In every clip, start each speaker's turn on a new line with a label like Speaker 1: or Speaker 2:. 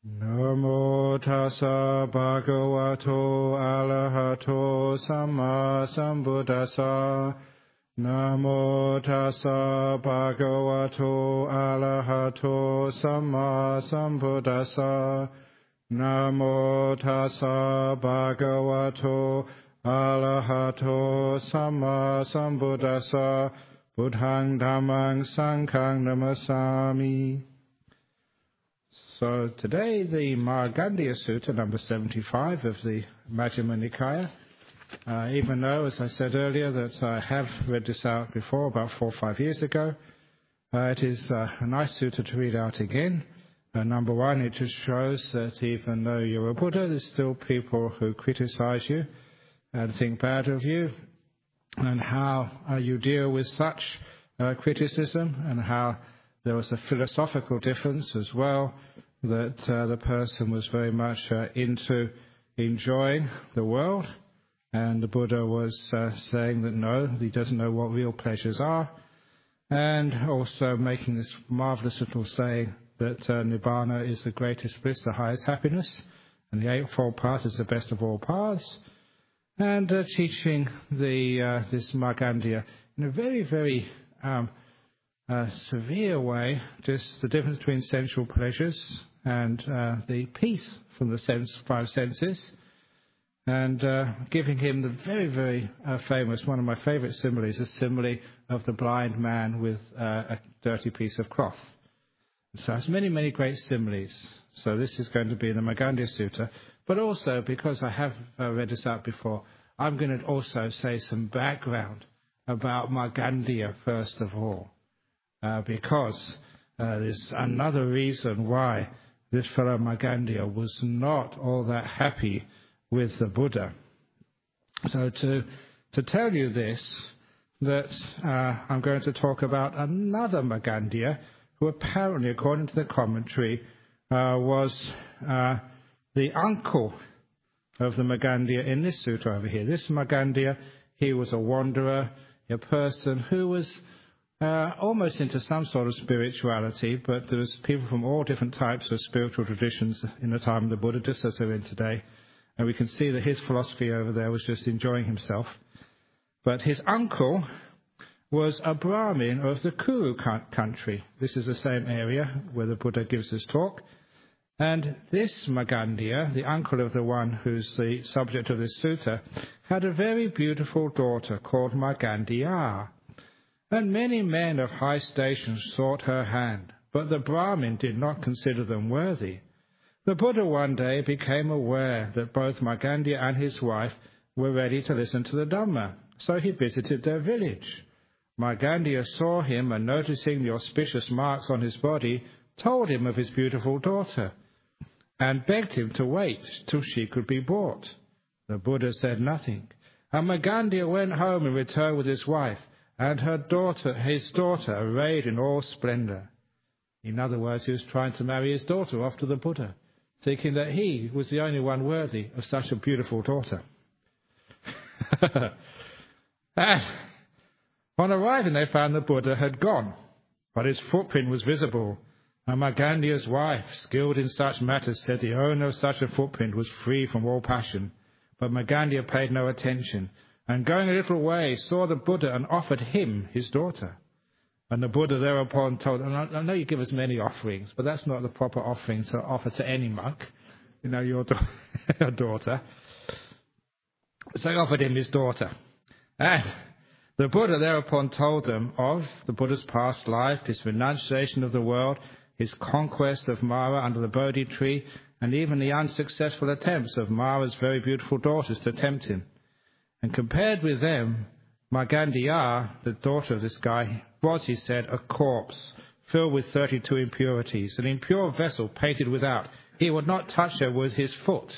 Speaker 1: Namo tassa bhagavato arahato samma sambuddhassa. Namo tassa bhagavato arahato samma sambuddhassa. Namo tassa bhagavato arahato samma sambuddhassa. Buddhang dhammang sanghang namasami. So today the Markandeya Sutta, number 75 of the Majjhima Nikaya. Even though, as I said earlier, that I have read this out before, about 4 or 5 years ago, it is a nice sutta to read out again. Number one, it just shows that even though you're a Buddha, there's still people who criticize you and think bad of you, and how you deal with such criticism, and how there was a philosophical difference as well, that the person was very much into enjoying the world, and the Buddha was saying that no, he doesn't know what real pleasures are, and also making this marvelous little saying that Nibbana is the greatest bliss, the highest happiness, and the Eightfold Path is the best of all paths, and teaching this Markandeya in a very, very severe way, just the difference between sensual pleasures and the peace from the five senses, and giving him the very, very famous, one of my favorite similes, a simile of the blind man with a dirty piece of cloth. So it's many, many great similes. So this is going to be in the Markandeya Sutta, but also because I have read this out before, I'm going to also say some background about Markandeya first of all. Because there's another reason why this fellow Markandeya was not all that happy with the Buddha. So to tell you this, that I'm going to talk about another Markandeya, who apparently, according to the commentary, was the uncle of the Markandeya in this sutta over here. This Markandeya, he was a wanderer, a person who was almost into some sort of spirituality, but there was people from all different types of spiritual traditions in the time of the Buddha, just as they're in today. And we can see that his philosophy over there was just enjoying himself. But his uncle was a Brahmin of the Kuru country. This is the same area where the Buddha gives his talk. And this Markandeya, the uncle of the one who's the subject of this sutta, had a very beautiful daughter called Markandeya. And many men of high station sought her hand, but the Brahmin did not consider them worthy. The Buddha one day became aware that both Markandeya and his wife were ready to listen to the Dhamma, so he visited their village. Markandeya saw him, and noticing the auspicious marks on his body, told him of his beautiful daughter, and begged him to wait till she could be brought. The Buddha said nothing, and Markandeya went home and returned with his wife, and his daughter, arrayed in all splendor. In other words, he was trying to marry his daughter off to the Buddha, thinking that he was the only one worthy of such a beautiful daughter. And on arriving, they found the Buddha had gone, but his footprint was visible. And Markandeya's wife, skilled in such matters, said the owner of such a footprint was free from all passion. But Markandeya paid no attention, and going a little way, saw the Buddha and offered him his daughter. And the Buddha thereupon told him, I know you give us many offerings, but that's not the proper offering to offer to any monk, your daughter. So he offered him his daughter. And the Buddha thereupon told them of the Buddha's past life, his renunciation of the world, his conquest of Mara under the Bodhi tree, and even the unsuccessful attempts of Mara's very beautiful daughters to tempt him. And compared with them, Markandeya, the daughter of this guy, was, he said, a corpse filled with 32 impurities, an impure vessel painted without. He would not touch her with his foot.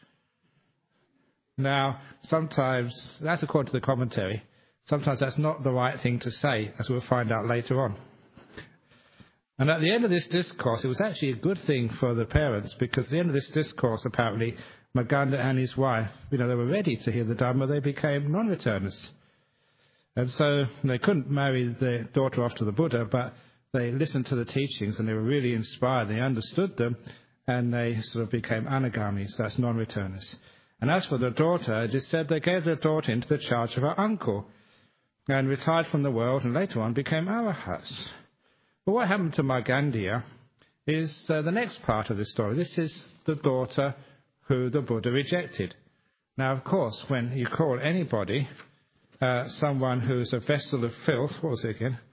Speaker 1: Now, sometimes, that's according to the commentary, sometimes that's not the right thing to say, as we'll find out later on. And at the end of this discourse, it was actually a good thing for the parents, because at the end of this discourse, apparently, Markandeya and his wife, they were ready to hear the Dhamma. They became non-returners. And so they couldn't marry their daughter off to the Buddha, but they listened to the teachings and they were really inspired. They understood them. and they sort of became anagamis, that's non-returners. And as for the daughter, it is said they gave the daughter into the charge of her uncle and retired from the world and later on became arahats. But what happened to Markandeya is the next part of the story. This is the daughter who the Buddha rejected. Now, of course, when you call anybody someone who's a vessel of filth, what was it again?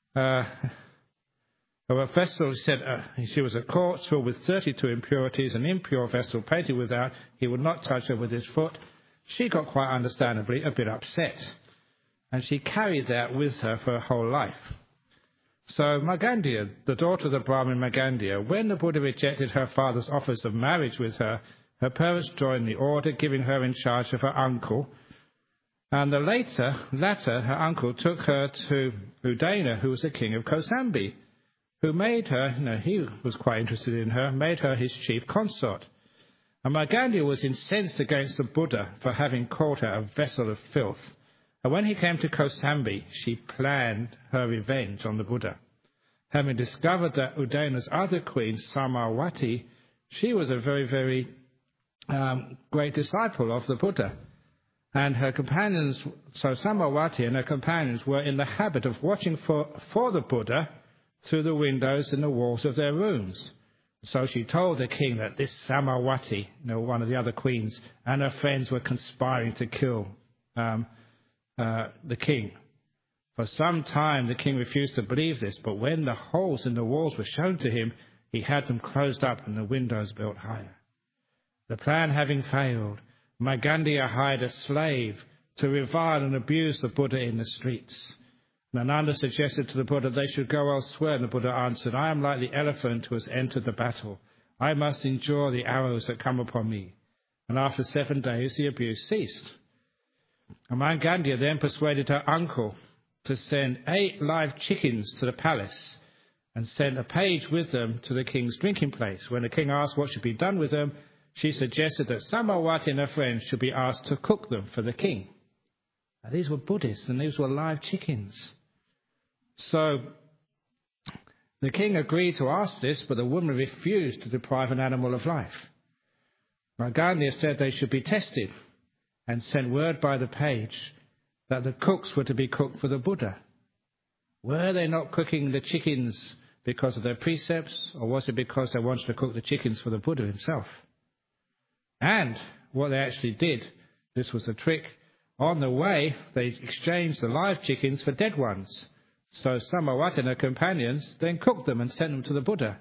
Speaker 1: A vessel, he said, she was a corpse filled with 32 impurities, an impure vessel painted without, he would not touch her with his foot. She got quite understandably a bit upset, and she carried that with her for her whole life. So Markandeya, the daughter of the Brahmin Markandeya, when the Buddha rejected her father's offers of marriage with her, her parents joined the order, giving her in charge of her uncle. And the latter, her uncle took her to Udana, who was the king of Kosambi, who made her, he was quite interested in her, made her his chief consort. And Markandeya was incensed against the Buddha for having called her a vessel of filth. And when he came to Kosambi, she planned her revenge on the Buddha. Having discovered that Udana's other queen, Samawati, she was a very, very great disciple of the Buddha. And her companions, so Samawati and her companions were in the habit of watching for the Buddha through the windows in the walls of their rooms. So she told the king that this Samawati, one of the other queens, and her friends were conspiring to kill the king. For some time the king refused to believe this, but when the holes in the walls were shown to him, he had them closed up and the windows built higher. The plan having failed, Markandeya hired a slave to revile and abuse the Buddha in the streets. Ananda suggested to the Buddha they should go elsewhere, and the Buddha answered, I am like the elephant who has entered the battle. I must endure the arrows that come upon me. And after 7 days the abuse ceased. And Markandeya then persuaded her uncle to send 8 live chickens to the palace and sent a page with them to the king's drinking place. When the king asked what should be done with them, she suggested that Samawati and her friends should be asked to cook them for the king. Now, these were Buddhists and these were live chickens. So the king agreed to ask this, but the woman refused to deprive an animal of life. Markandeya said they should be tested and sent word by the page that the cooks were to be cooked for the Buddha. Were they not cooking the chickens because of their precepts, or was it because they wanted to cook the chickens for the Buddha himself? And what they actually did, this was a trick, on the way they exchanged the live chickens for dead ones. So Samawati and her companions then cooked them and sent them to the Buddha.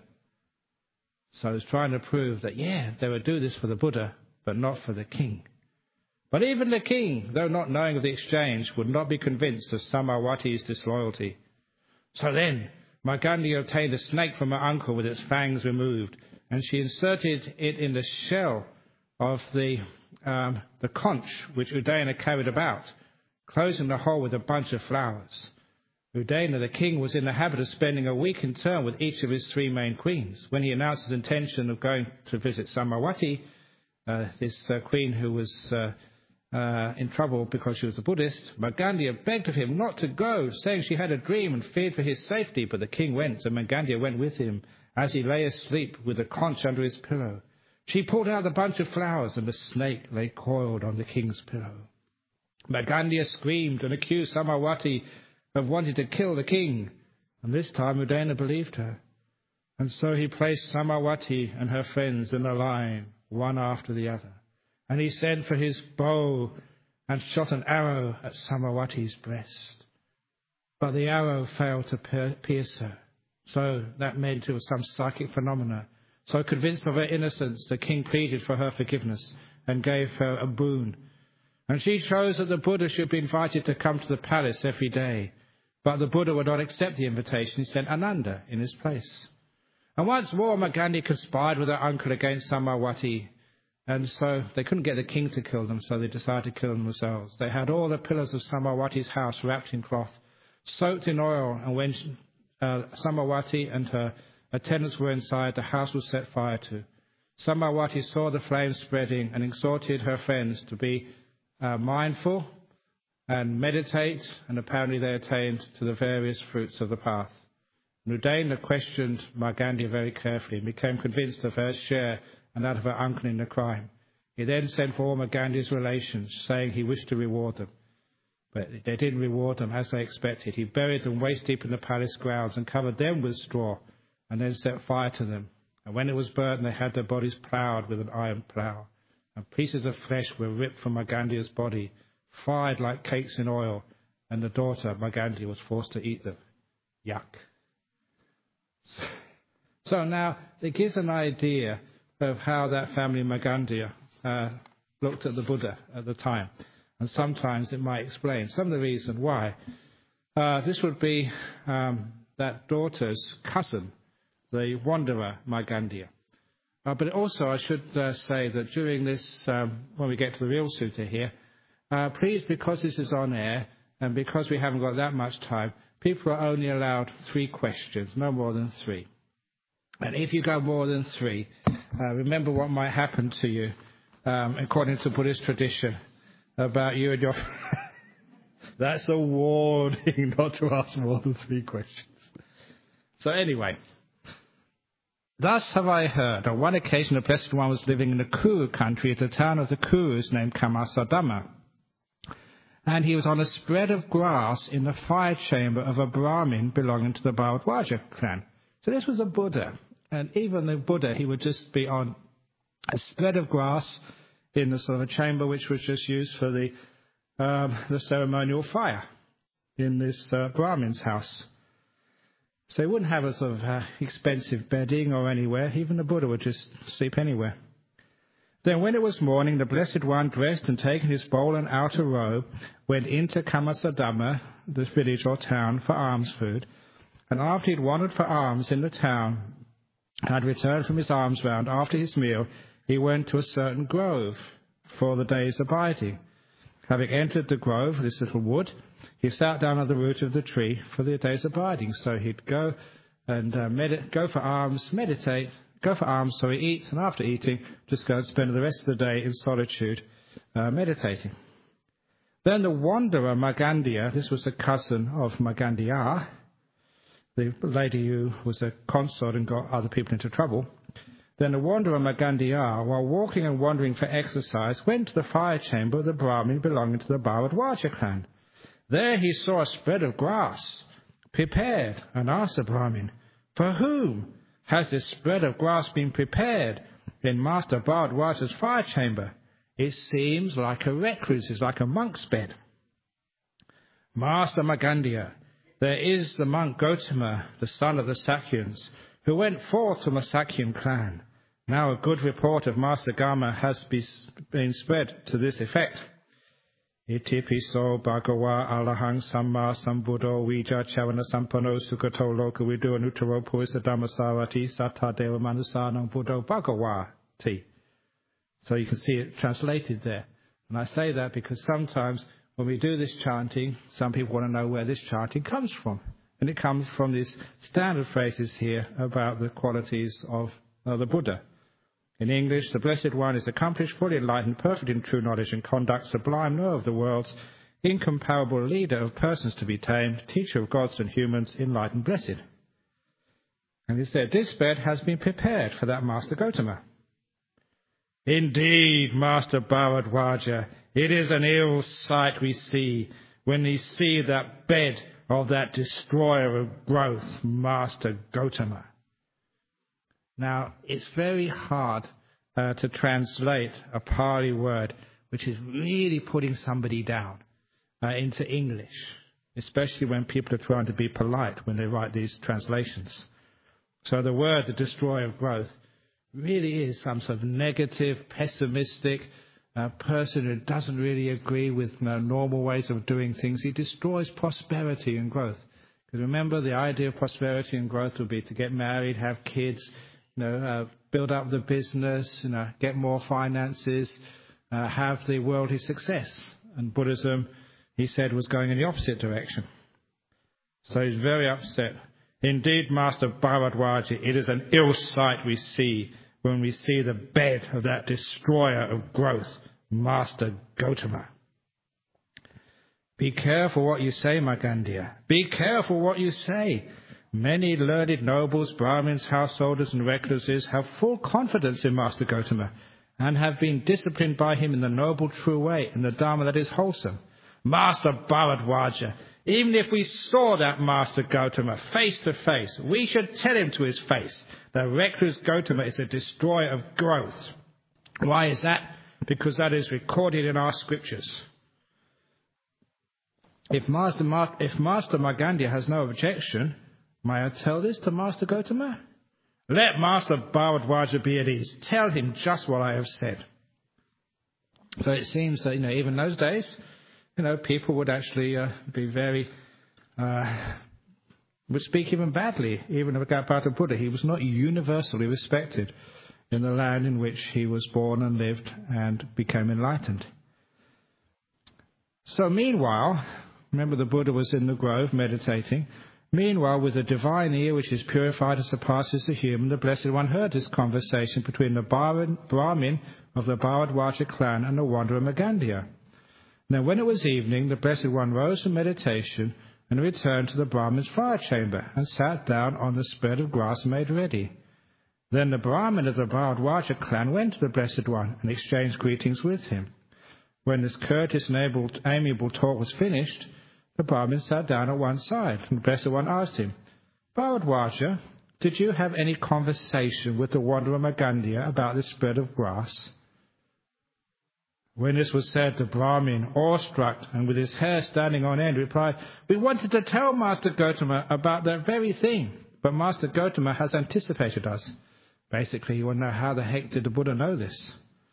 Speaker 1: So I was trying to prove that, they would do this for the Buddha, but not for the king. But even the king, though not knowing of the exchange, would not be convinced of Samawati's disloyalty. So then Markandeya obtained a snake from her uncle with its fangs removed, and she inserted it in the shell of the conch which Udana carried about, closing the hole with a bunch of flowers. Udana, the king, was in the habit of spending a week in turn with each of his 3 main queens. When he announced his intention of going to visit Samawati, this queen who was in trouble because she was a Buddhist, Markandeya begged of him not to go, saying she had a dream and feared for his safety. But the king went, and Markandeya went with him as he lay asleep with the conch under his pillow. She pulled out the bunch of flowers, and the snake lay coiled on the king's pillow. Markandeya screamed and accused Samawati of wanting to kill the king, and this time Udana believed her. And so he placed Samawati and her friends in a line, one after the other. And he sent for his bow and shot an arrow at Samawati's breast. But the arrow failed to pierce her. So that meant it was some psychic phenomena. So convinced of her innocence, the king pleaded for her forgiveness and gave her a boon. And she chose that the Buddha should be invited to come to the palace every day. But the Buddha would not accept the invitation. He sent Ananda in his place. And once more, Markandeya conspired with her uncle against Samawati. And so they couldn't get the king to kill them, so they decided to kill them themselves. They had all the pillars of Samawati's house wrapped in cloth, soaked in oil, and when Samawati and her attendants were inside, the house was set fire to. Samawati saw the flames spreading and exhorted her friends to be mindful and meditate, and apparently they attained to the various fruits of the path. Nudena questioned Margandia very carefully and became convinced of her share and that of her uncle in the crime. He then sent for all Margandia's relations, saying he wished to reward them. But they didn't reward them as they expected. He buried them waist deep in the palace grounds and covered them with straw, and then set fire to them. And when it was burnt, they had their bodies ploughed with an iron plough. And pieces of flesh were ripped from Margandia's body, fried like cakes in oil, and the daughter, Margandia, was forced to eat them. Yuck. So now it gives an idea of how that family Margandia looked at the Buddha at the time. And sometimes it might explain some of the reason why. This would be that daughter's cousin, the wanderer Margandia. But also I should say that during this, when we get to the real sutta here, please, because this is on air and because we haven't got that much time, people are only allowed 3 questions, no more than 3. And if you go more than 3, remember what might happen to you, according to Buddhist tradition, about you and your... That's a warning not to ask more than 3 questions. So anyway, thus have I heard. On one occasion, the Blessed One was living in the Kuru country at a town of the Kurus named Kamasadama. And he was on a spread of grass in the fire chamber of a Brahmin belonging to the Bharadwaja clan. So this was a Buddha. And even the Buddha, he would just be on a spread of grass in the sort of a chamber which was just used for the ceremonial fire in this Brahmin's house. So he wouldn't have a sort of expensive bedding or anywhere. Even the Buddha would just sleep anywhere. Then when it was morning, the Blessed One, dressed and taking his bowl and outer robe, went into Kamasadama, this village or town, for alms food. And after he had wandered for alms in the town, and had returned from his alms round after his meal, he went to a certain grove for the day's abiding. Having entered the grove, this little wood, he sat down at the root of the tree for the day's abiding. So he'd go and go for alms, meditate, go for alms, so he eats, and after eating, just go and spend the rest of the day in solitude, meditating. Then the wanderer Margandia, this was a cousin of Margandia, the lady who was a consort and got other people into trouble. Then the wanderer Margandia, while walking and wandering for exercise, went to the fire chamber of the Brahmin belonging to the Bharadwaja clan. There he saw a spread of grass prepared, and asked the Brahmin, "For whom has this spread of grass been prepared in Master Bharadwaja's fire chamber? It seems like a recluse's, like a monk's bed." "Master Margandia, there is the monk Gotama, the son of the Sakyans, who went forth from a Sakyan clan. Now a good report of Master Gama has been spread to this effect. Itipiso Bhagawa Alahang Samma Sambuddho Vija Chavana Sampano Sukato Loka Vidu Anutaro Purisa Dhammasarati Satta Deva Manusanam Buddho Bhagawati. So you can see it translated there. And I say that because sometimes when we do this chanting, some people want to know where this chanting comes from. And it comes from these standard phrases here about the qualities of the Buddha. In English, the Blessed One is accomplished, fully enlightened, perfect in true knowledge and conduct, sublime knower of the worlds, incomparable leader of persons to be tamed, teacher of gods and humans, enlightened, blessed. And he said, this bed has been prepared for that Master Gotama. Indeed, Master Bharadwaja, it is an ill sight we see when we see that bed of that destroyer of growth, Master Gotama. Now, it's very hard to translate a Pali word which is really putting somebody down into English, especially when people are trying to be polite when they write these translations. So the word, the destroyer of growth, really is some sort of negative, pessimistic person who doesn't really agree with normal ways of doing things. He destroys prosperity and growth. Because remember, the idea of prosperity and growth would be to get married, have kids, build up the business, get more finances, have the worldly success. And Buddhism, he said, was going in the opposite direction. So he's very upset. Indeed, Master Bharadwaja, it is an ill sight we see when we see the bed of that destroyer of growth, Master Gotama. Be careful what you say, Margandia. Be careful what you say. Many learned nobles, Brahmins, householders and recluses have full confidence in Master Gotama and have been disciplined by him in the noble true way, in the Dharma that is wholesome. Master Bharadwaja, even if we saw that Master Gotama face to face, we should tell him to his face that recluse Gotama is a destroyer of growth. Why is that? Because that is recorded in our scriptures. If Master Markandeya has no objection, may I tell this to Master Gotama? Let Master Bharadwaja be at ease. Tell him just what I have said. So it seems that, even those days, people would actually be very, would speak even badly, even of Gautama Buddha. He was not universally respected in the land in which he was born and lived and became enlightened. So meanwhile, remember the Buddha was in the grove meditating. Meanwhile, with a divine ear which is purified and surpasses the human, the Blessed One heard this conversation between the Brahmin of the Bharadwaja clan and the wanderer Markandeya. Now when it was evening, the Blessed One rose from meditation and returned to the Brahmin's fire chamber and sat down on the spread of grass made ready. Then the Brahmin of the Bharadwaja clan went to the Blessed One and exchanged greetings with him. When this courteous and amiable talk was finished, the Brahmin sat down at one side, and the Blessed One asked him, Bharadwaja, did you have any conversation with the wanderer Markandeya about this spread of grass? When this was said, the Brahmin, awestruck and with his hair standing on end, replied, We wanted to tell Master Gotama about that very thing, but Master Gotama has anticipated us. Basically, you want to know how the heck did the Buddha know this?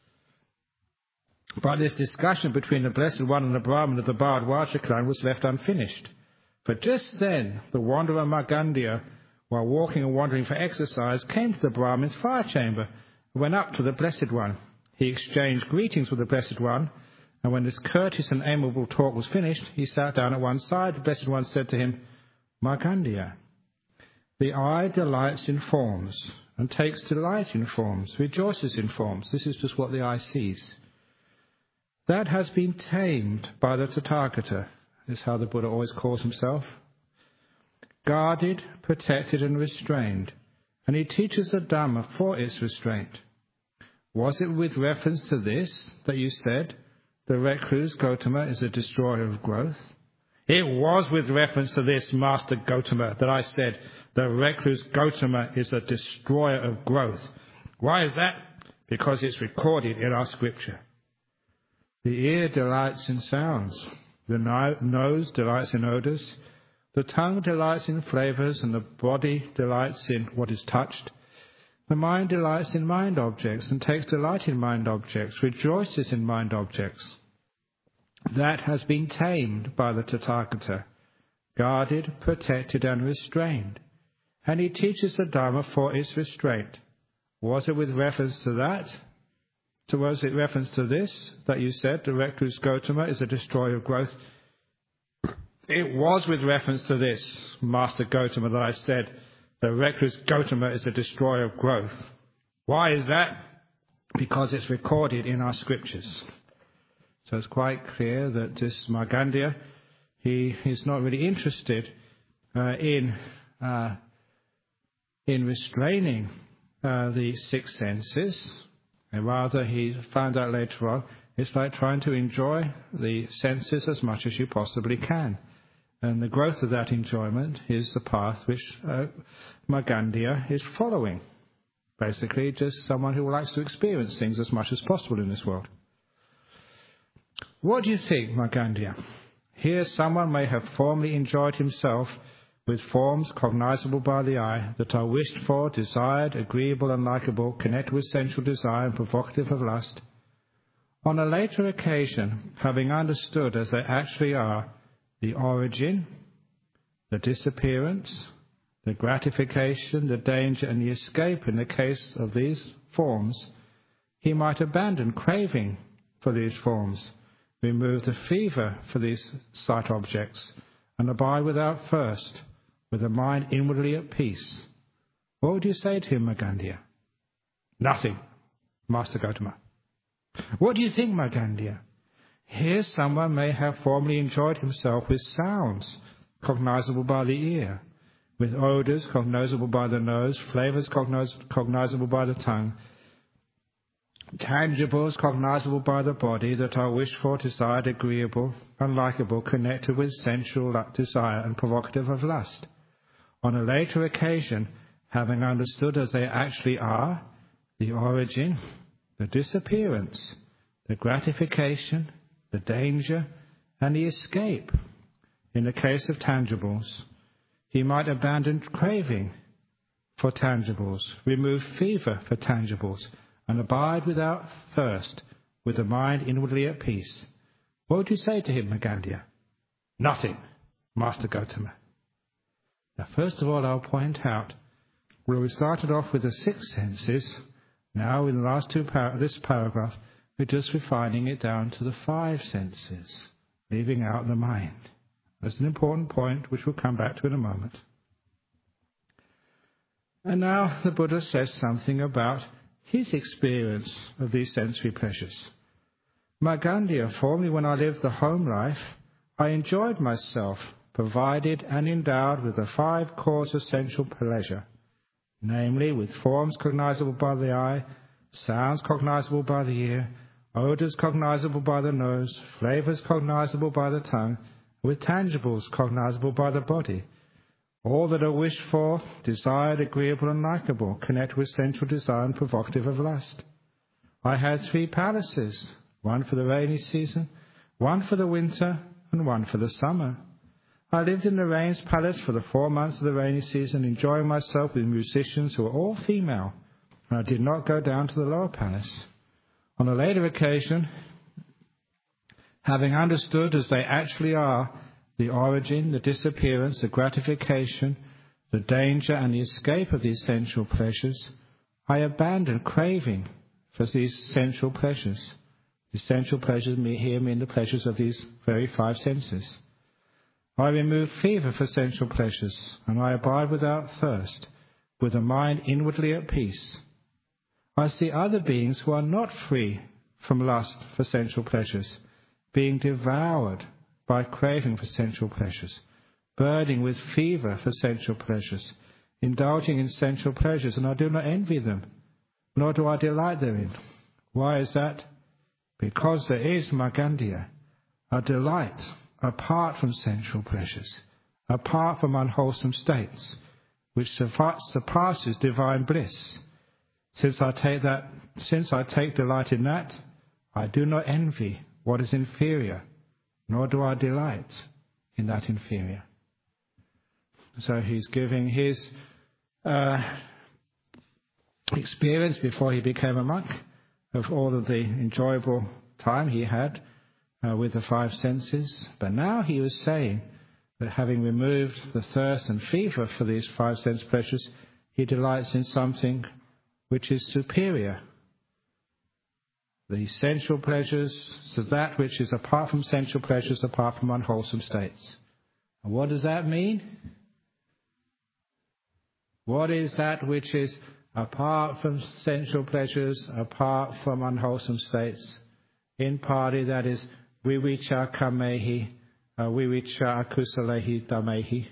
Speaker 1: But this discussion between the Blessed One and the Brahmin of the Bharadwaja clan was left unfinished. For just then, the wanderer Markandeya, while walking and wandering for exercise, came to the Brahmin's fire chamber and went up to the Blessed One. He exchanged greetings with the Blessed One, and when this courteous and amiable talk was finished, he sat down at one side. The Blessed One said to him, Markandeya, the eye delights in forms and takes delight in forms, rejoices in forms. This is just what the eye sees. That has been tamed by the Tathagata, is how the Buddha always calls himself. Guarded, protected and restrained, and he teaches the Dhamma for its restraint. Was it with reference to this that you said the recluse Gotama is a destroyer of growth? It was with reference to this, Master Gotama, that I said the recluse Gotama is a destroyer of growth. Why is that? Because it's recorded in our scripture. The ear delights in sounds, the nose delights in odours, the tongue delights in flavours, and the body delights in what is touched. The mind delights in mind objects and takes delight in mind objects, rejoices in mind objects. That has been tamed by the Tathagata, guarded, protected and restrained, and he teaches the Dhamma for its restraint. Was it with reference to that? Was it reference to this that you said the recluse Gotama is a destroyer of growth? It was with reference to this, Master Gotama, that I said the recluse Gotama is a destroyer of growth. Why is that? Because it's recorded in our scriptures. So it's quite clear that this Markandeya, he is not really interested in restraining the six senses. And rather, he found out later on, it's like trying to enjoy the senses as much as you possibly can. And the growth of that enjoyment is the path which Markandeya is following. Basically, just someone who likes to experience things as much as possible in this world. What do you think, Markandeya? Here someone may have formerly enjoyed himself with forms cognizable by the eye that are wished for, desired, agreeable and likable, connected with sensual desire and provocative of lust. On a later occasion, having understood as they actually are the origin, the disappearance, the gratification, the danger and the escape in the case of these forms, he might abandon craving for these forms, remove the fever for these sight objects, and abide without first, with a mind inwardly at peace. What would you say to him, Markandeya? Nothing, Master Gotama. What do you think, Markandeya? Here someone may have formerly enjoyed himself with sounds cognizable by the ear, with odours cognizable by the nose, flavours cognizable by the tongue, tangibles cognizable by the body that are wished for, desired, agreeable, unlikable, connected with sensual desire and provocative of lust. On a later occasion, having understood as they actually are, the origin, the disappearance, the gratification, the danger, and the escape, in the case of tangibles, he might abandon craving for tangibles, remove fever for tangibles, and abide without thirst, with the mind inwardly at peace. What would you say to him, Magandhya? Nothing, Master Gautama. Now, first of all, I'll point out, where we started off with the 6 senses, now in the last this paragraph, we're just refining it down to the 5 senses, leaving out the mind. That's an important point, which we'll come back to in a moment. And now the Buddha says something about his experience of these sensory pleasures. Magandhya, formerly when I lived the home life, I enjoyed myself, provided and endowed with the 5 causes of sensual pleasure, namely with forms cognizable by the eye, sounds cognizable by the ear, odours cognizable by the nose, flavours cognizable by the tongue, with tangibles cognizable by the body, all that are wished for, desired, agreeable and likable, connected with sensual desire and provocative of lust. I had 3 palaces, one for the rainy season, one for the winter, and one for the summer. I lived in the rains palace for the 4 months of the rainy season, enjoying myself with musicians who were all female, and I did not go down to the lower palace. On a later occasion, having understood as they actually are the origin, the disappearance, the gratification, the danger and the escape of these sensual pleasures, I abandoned craving for these sensual pleasures. The sensual pleasures here mean the pleasures of these very 5 senses. I remove fever for sensual pleasures, and I abide without thirst, with a mind inwardly at peace. I see other beings who are not free from lust for sensual pleasures, being devoured by craving for sensual pleasures, burning with fever for sensual pleasures, indulging in sensual pleasures, and I do not envy them, nor do I delight therein. Why is that? Because there is, Magandhya, a delight apart from sensual pleasures, apart from unwholesome states, which surpasses divine bliss. Since I take delight in that, I do not envy what is inferior, nor do I delight in that inferior. So he's giving his experience before he became a monk of all of the enjoyable time he had with the 5 senses. But now he was saying that having removed the thirst and fever for these 5 sense pleasures, he delights in something which is superior. The sensual pleasures, so that which is apart from sensual pleasures, apart from unwholesome states. And what does that mean? What is that which is apart from sensual pleasures, apart from unwholesome states? In Pali, that is vivicca kamehi, vivicca akusalehi damehi.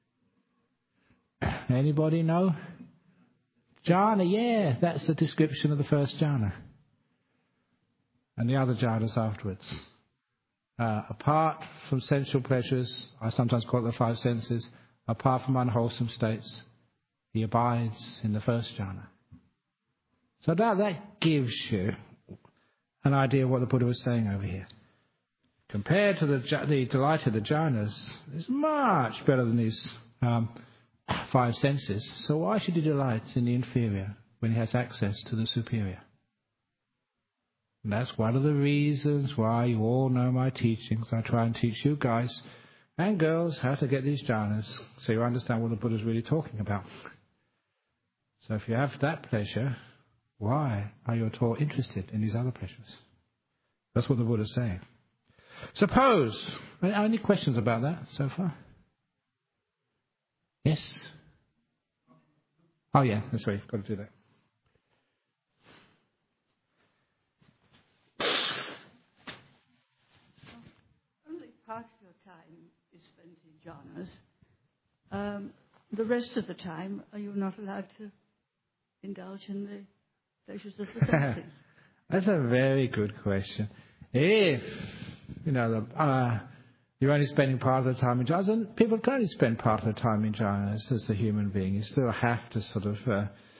Speaker 1: Anybody know? Jhana, yeah, that's the description of the first jhana. And the other jhanas afterwards. Apart from sensual pleasures, I sometimes call it the 5 senses, apart from unwholesome states, he abides in the first jhana. So that gives you an idea of what the Buddha was saying over here. Compared to the delight of the jhanas, it's much better than these 5 senses. So why should he delight in the inferior when he has access to the superior? And that's one of the reasons why you all know my teachings. I try and teach you guys and girls how to get these jhanas, so you understand what the Buddha is really talking about. So if you have that pleasure, why are you at all interested in these other pleasures? That's what the Buddha is saying. Suppose, any questions about that so far? Yes? Oh yeah, that's right, got to do that.
Speaker 2: Only part of your time is spent in jhanas. the rest of the time, are you not allowed to indulge in the pleasures of the senses?
Speaker 1: That's a very good question. If, you're only spending part of the time in jhanas, and people can only spend part of the time in jhanas as a human being. You still have to sort of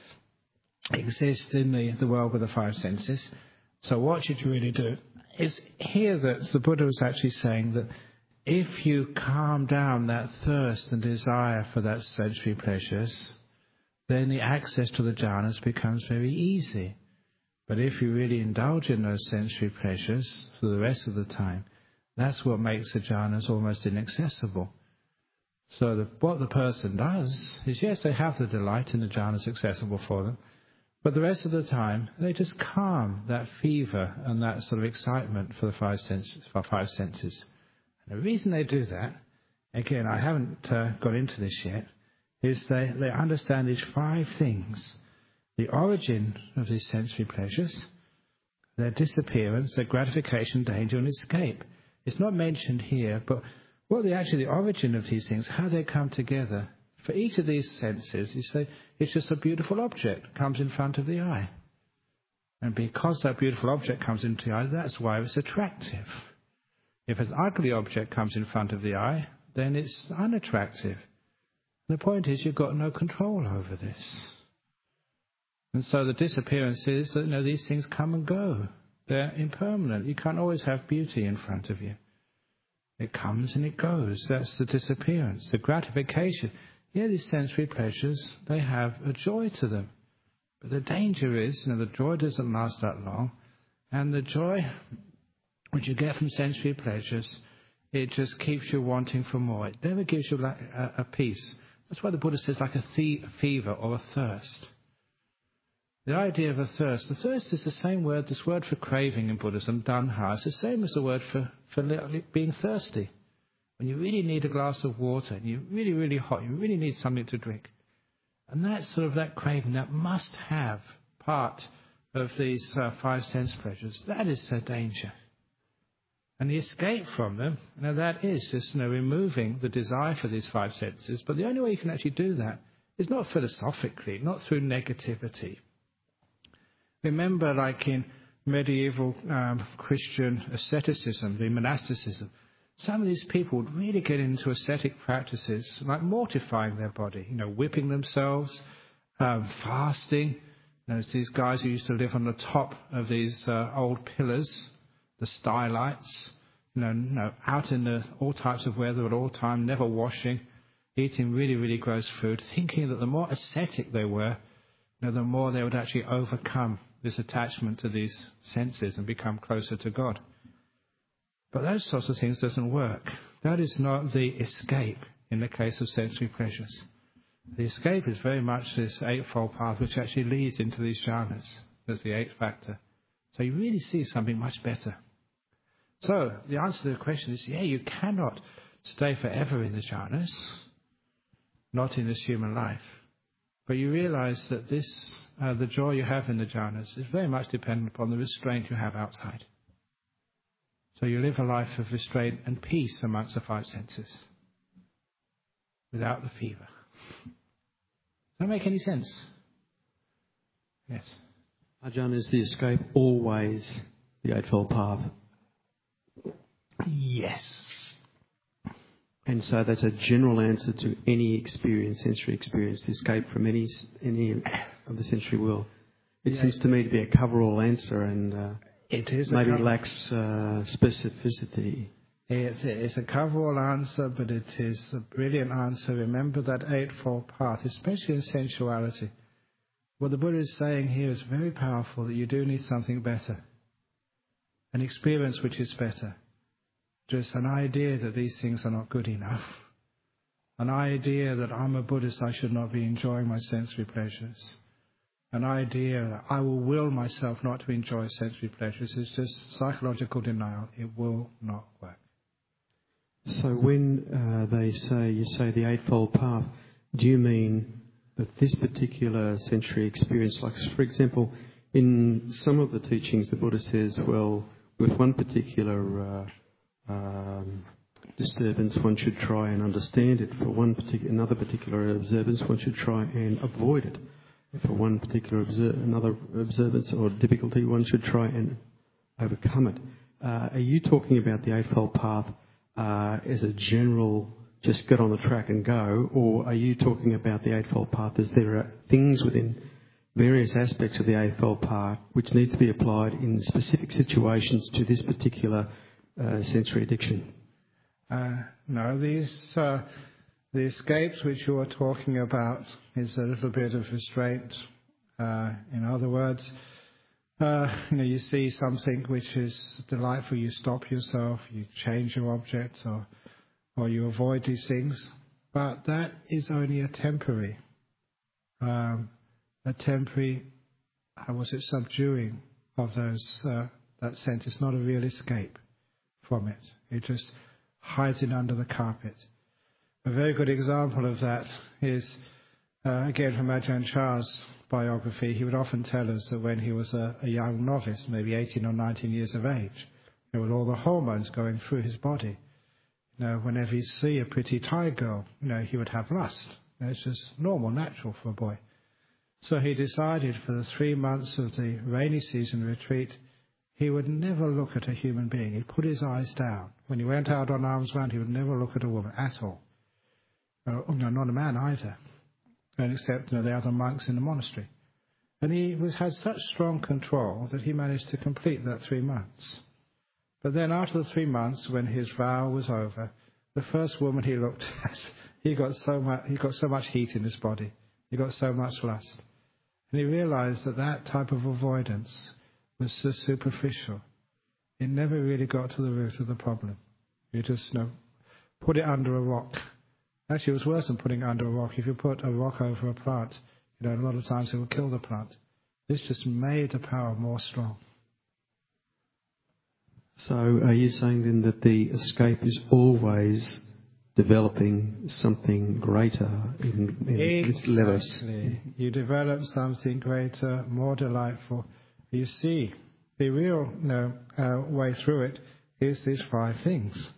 Speaker 1: exist in the world with the five senses. So what should you really do? It's here that the Buddha was actually saying that if you calm down that thirst and desire for that sensory pleasures, then the access to the jhanas becomes very easy. But if you really indulge in those sensory pleasures for the rest of the time, that's what makes the jhanas almost inaccessible. So what the person does is, yes, they have the delight in the jhanas accessible for them, but the rest of the time they just calm that fever and that sort of excitement for the five senses. And the reason they do that, again, I haven't got into this yet, is they understand these five things: the origin of these sensory pleasures, their disappearance, their gratification, danger, and escape. It's not mentioned here, but what the origin of these things, how they come together. For each of these senses, you say, it's just a beautiful object comes in front of the eye. And because that beautiful object comes into the eye, that's why it's attractive. If an ugly object comes in front of the eye, then it's unattractive. The point is, you've got no control over this. And so the disappearance is that these things come and go. They're impermanent. You can't always have beauty in front of you. It comes and it goes. That's the disappearance. The gratification. Yeah, these sensory pleasures, they have a joy to them. But the danger is, the joy doesn't last that long. And the joy which you get from sensory pleasures, it just keeps you wanting for more. It never gives you a peace. That's why the Buddha says like a fever or a thirst. The idea of a thirst. The thirst is the same word, this word for craving in Buddhism, danha. It's the same as the word for being thirsty. When you really need a glass of water and you're really, really hot, you really need something to drink. And that's sort of that craving, that must have part of these five sense pleasures. That is the danger. And the escape from them, that is just removing the desire for these five senses. But the only way you can actually do that is not philosophically, not through negativity. Remember, like in medieval Christian asceticism, the monasticism, some of these people would really get into ascetic practices, like mortifying their body, whipping themselves, fasting. There's these guys who used to live on the top of these old pillars, the stylites, out in all types of weather at all time, never washing, eating really, really gross food, thinking that the more ascetic they were, the more they would actually overcome this attachment to these senses and become closer to God. But those sorts of things doesn't work. That is not the escape in the case of sensory pleasures. The escape is very much this eightfold path which actually leads into these jhanas as the eighth factor. So you really see something much better. So the answer to the question is, you cannot stay forever in the jhanas, not in this human life. But you realize that the joy you have in the jhanas is very much dependent upon the restraint you have outside. So you live a life of restraint and peace amongst the five senses, without the fever. Does that make any sense? Yes.
Speaker 3: Ajahn, is the escape always the Eightfold Path?
Speaker 1: Yes.
Speaker 3: And so that's a general answer to any experience, sensory experience, the escape from any of the sensory world. It seems to me to be a cover-all answer, and
Speaker 1: it is
Speaker 3: maybe lacks specificity.
Speaker 1: It's a cover-all answer, but it is a brilliant answer. Remember that eightfold path, especially in sensuality. What the Buddha is saying here is very powerful, that you do need something better, an experience which is better. Just an idea that these things are not good enough. An idea that I'm a Buddhist, I should not be enjoying my sensory pleasures. An idea that I will will myself not to enjoy sensory pleasures is just psychological denial. It will not work.
Speaker 3: So when you say the Eightfold Path, do you mean that this particular sensory experience, like for example, in some of the teachings the Buddha says, well, with one particular disturbance, one should try and understand it. For another particular observance, one should try and avoid it. For one particular another observance or difficulty, one should try and overcome it. Are you talking about the Eightfold Path as a general, just get on the track and go, or are you talking about the Eightfold Path as there are things within various aspects of the Eightfold Path which need to be applied in specific situations to this particular sensory addiction?
Speaker 1: No, the escapes which you are talking about is a little bit of restraint. In other words, you see something which is delightful, you stop yourself, you change your object, or you avoid these things. But that is only a temporary, subduing of those that sense. It's not a real escape from it. It just hides it under the carpet. A very good example of that is, again, from Ajahn Chah's biography. He would often tell us that when he was a young novice, maybe 18 or 19 years of age, with all the hormones going through his body, whenever he see a pretty Thai girl, he would have lust. It's just normal, natural for a boy. So he decided for the 3 months of the rainy season retreat, he would never look at a human being. He'd put his eyes down. When he went out on alms round, he would never look at a woman at all. Not a man either, except the other monks in the monastery. And he had such strong control that he managed to complete that 3 months. But then after the 3 months, when his vow was over, the first woman he looked at, he got so much heat in his body. He got so much lust. And he realized that type of avoidance was so superficial. It never really got to the root of the problem. You just put it under a rock. Actually, it was worse than putting it under a rock. If you put a rock over a plant, a lot of times it will kill the plant. This just made the power more strong.
Speaker 3: So are you saying then that the escape is always developing something greater in its levels?
Speaker 1: Exactly. You develop something greater, more delightful. You see, the real way through it is these 5 things.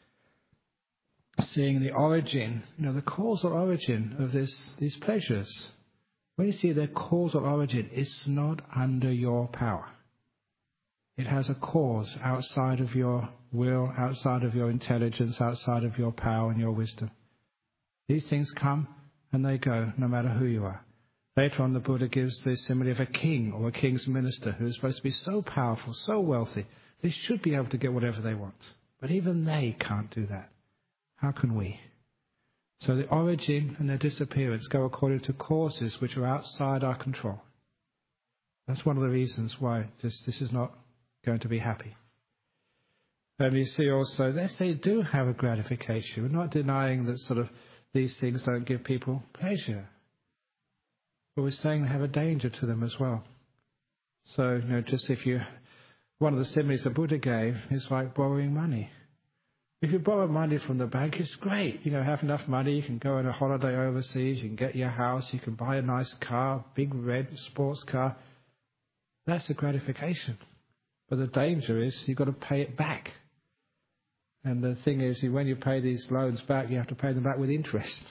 Speaker 1: Seeing the origin, the causal origin of these pleasures. When you see their causal origin, it's not under your power. It has a cause outside of your will, outside of your intelligence, outside of your power and your wisdom. These things come and they go, no matter who you are. Later on, the Buddha gives the simile of a king or a king's minister who is supposed to be so powerful, so wealthy, they should be able to get whatever they want. But even they can't do that. How can we? So the origin and their disappearance go according to causes which are outside our control. That's one of the reasons why this is not going to be happy. And you see also, yes, they do have a gratification. We're not denying that these things don't give people pleasure. But we're saying they have a danger to them as well. So, one of the similes the Buddha gave is like borrowing money. If you borrow money from the bank, it's great. Have enough money, you can go on a holiday overseas, you can get your house, you can buy a nice car, big red sports car. That's a gratification. But the danger is you've got to pay it back. And the thing is, when you pay these loans back, you have to pay them back with interest.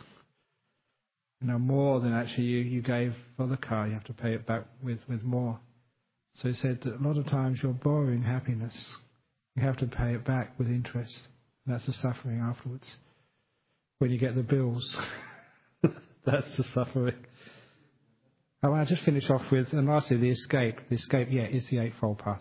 Speaker 1: More than actually you gave for the car, you have to pay it back with more. So he said that a lot of times you're borrowing happiness. You have to pay it back with interest. That's the suffering afterwards. When you get the bills, that's the suffering. I want to just finish off with, and lastly, the escape. The escape, is the Eightfold Path.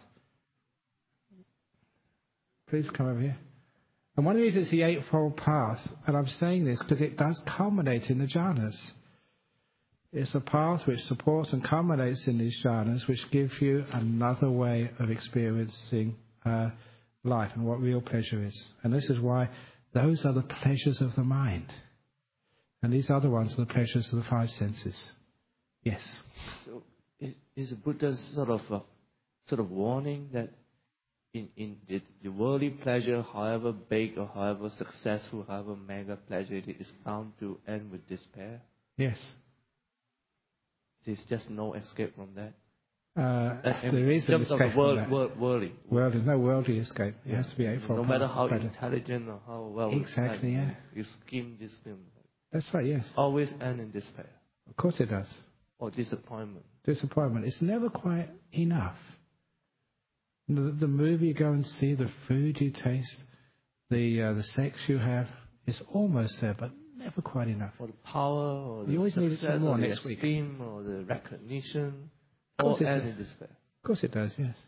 Speaker 1: Please come over here. And one of these is the Eightfold Path, and I'm saying this because it does culminate in the jhanas. It's a path which supports and culminates in these jhanas, which give you another way of experiencing life and what real pleasure is. And this is why those are the pleasures of the mind. And these other ones are the pleasures of the 5 senses. Yes?
Speaker 4: So is the Buddha's sort of warning that in the worldly pleasure, however big or however successful, however mega pleasure it is bound to end with despair?
Speaker 1: Yes.
Speaker 4: There's just no escape from that.
Speaker 1: there is an
Speaker 4: in terms of
Speaker 1: escape from that.
Speaker 4: worldly.
Speaker 1: Well, there's no worldly escape. It has to be eightfold.
Speaker 4: No matter how
Speaker 1: pleasure.
Speaker 4: intelligent or how well
Speaker 1: Exactly, yeah.
Speaker 4: you scheme this film,
Speaker 1: That's right, yes.
Speaker 4: always end in despair
Speaker 1: Of course it does.
Speaker 4: or disappointment.
Speaker 1: Disappointment. It's never quite enough. The movie you go and see, the food you taste, the sex you have, is almost there, but never quite enough.
Speaker 4: Or the power, or
Speaker 1: You
Speaker 4: the
Speaker 1: always need
Speaker 4: success,
Speaker 1: some more
Speaker 4: or the
Speaker 1: next week.
Speaker 4: esteem, or the recognition,
Speaker 1: Of
Speaker 4: all
Speaker 1: course it
Speaker 4: end
Speaker 1: does.
Speaker 4: in despair.
Speaker 1: Of course it does, yes.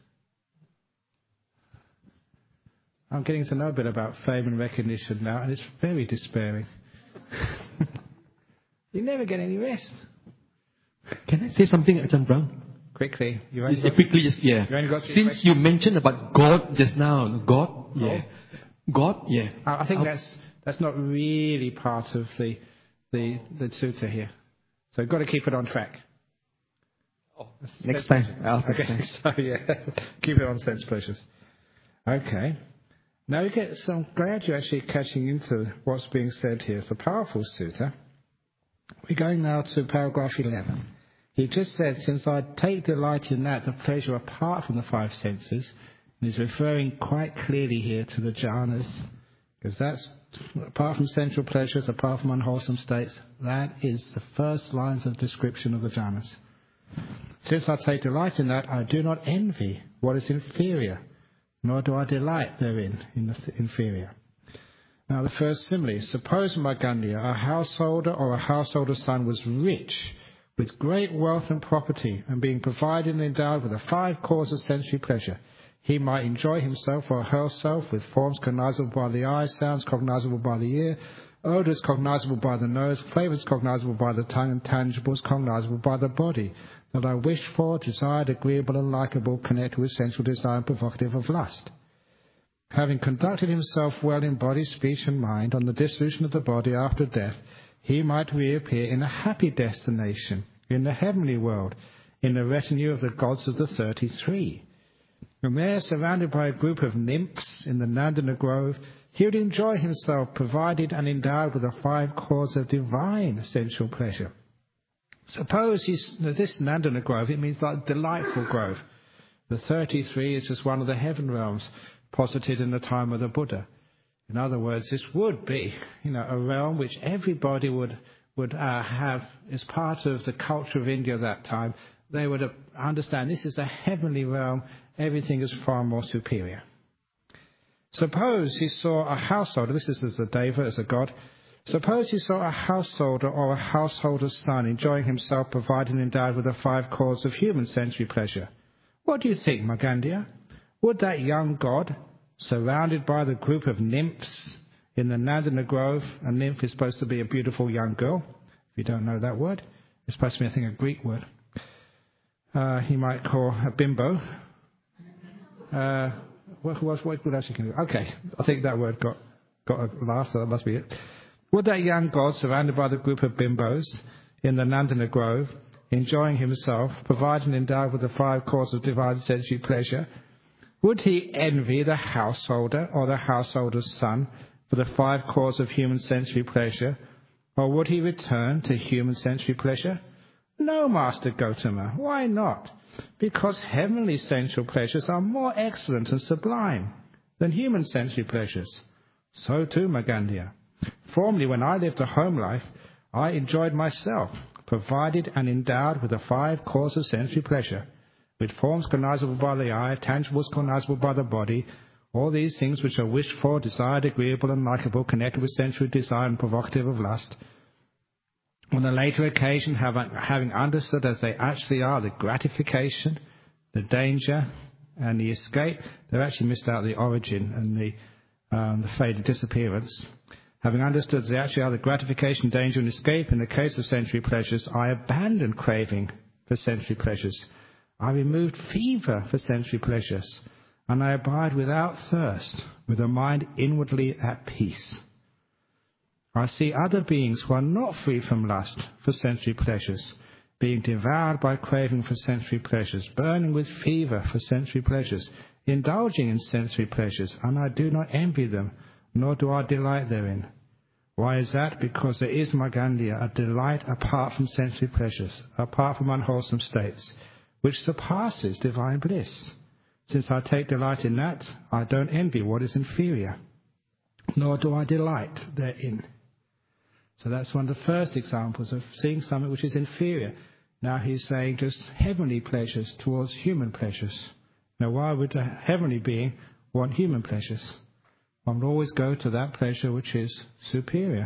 Speaker 1: I'm getting to know a bit about fame and recognition now, and it's very despairing. You never get any rest.
Speaker 5: Can I say something, Ajahn Brahm?
Speaker 1: Quickly. You
Speaker 5: Yes, quickly, just, yeah.
Speaker 1: You only got 3
Speaker 5: Since
Speaker 1: questions.
Speaker 5: you mentioned about God just now, God, yeah. God, yeah.
Speaker 1: I think that's not really part of the sutta here. So you've got to keep it on track.
Speaker 5: Next time, I'll ask next
Speaker 1: Okay,
Speaker 5: time.
Speaker 1: so yeah, keep it on sense pleasures. Okay. Now you get some. Glad you're actually catching into what's being said here. It's a powerful sutta. We're going now to paragraph 11. He just said, since I take delight in that, the pleasure apart from the 5 senses, and he's referring quite clearly here to the jhanas, because that's, apart from sensual pleasures, apart from unwholesome states, that is the first lines of description of the jhanas. Since I take delight in that, I do not envy what is inferior, nor do I delight therein in the inferior. Now the first simile, suppose Markandeya, a householder or a householder's son, was rich, with great wealth and property, and being provided and endowed with the 5 causes of sensory pleasure. He might enjoy himself or herself with forms cognizable by the eye, sounds cognizable by the ear, odours cognizable by the nose, flavours cognizable by the tongue, and tangibles cognizable by the body, that are wished for, desired, agreeable, and likeable, connected with sensual desire and provocative of lust. Having conducted himself well in body, speech, and mind, on the dissolution of the body after death, he might reappear in a happy destination, in the heavenly world, in the retinue of the gods of the 33. And there, surrounded by a group of nymphs in the Nandana Grove, he would enjoy himself, provided and endowed with the 5 causes of divine sensual pleasure. Suppose this Nandana Grove, it means like delightful grove. The 33 is just one of the heaven realms posited in the time of the Buddha. In other words, this would be, a realm which everybody would have as part of the culture of India at that time. They would understand this is a heavenly realm. Everything is far more superior. Suppose he saw a householder. This is as a deva, as a god. Suppose he saw a householder or a householder's son enjoying himself, provided and endowed with the 5 causes of human sensory pleasure. What do you think, Markandeya? Would that young god, surrounded by the group of nymphs in the Nandana Grove, a nymph is supposed to be a beautiful young girl, if you don't know that word, it's supposed to be, I think, a Greek word. He might call a bimbo. What else you can do? Okay, I think that word got a laugh, so that must be it. Would that young god, surrounded by the group of bimbos in the Nandana Grove, enjoying himself, provided and endowed with the 5 causes of divine sensory pleasure, would he envy the householder or the householder's son for the 5 causes of human sensory pleasure, or would he return to human sensory pleasure? No, Master Gautama. Why not? Because heavenly sensual pleasures are more excellent and sublime than human sensory pleasures. So too, Markandeya. Formerly, when I lived a home life, I enjoyed myself, provided and endowed with the 5 causes of sensory pleasure, with forms cognizable by the eye, tangibles cognizable by the body, all these things which are wished for, desired, agreeable, and likeable, connected with sensual desire and provocative of lust. On a later occasion, having understood as they actually are the gratification, the danger, and the escape, they've actually missed out the origin and the faded disappearance. Having understood as they actually are the gratification, danger, and escape in the case of sensory pleasures, I abandoned craving for sensory pleasures. I removed fever for sensory pleasures, and I abide without thirst, with a mind inwardly at peace. I see other beings who are not free from lust for sensory pleasures, being devoured by craving for sensory pleasures, burning with fever for sensory pleasures, indulging in sensory pleasures, and I do not envy them, nor do I delight therein. Why is that? Because there is, Markandeya, a delight apart from sensory pleasures, apart from unwholesome states, which surpasses divine bliss. Since I take delight in that, I don't envy what is inferior, nor do I delight therein. So that's one of the first examples of seeing something which is inferior. Now he's saying just heavenly pleasures towards human pleasures. Now why would a heavenly being want human pleasures? One would always go to that pleasure which is superior.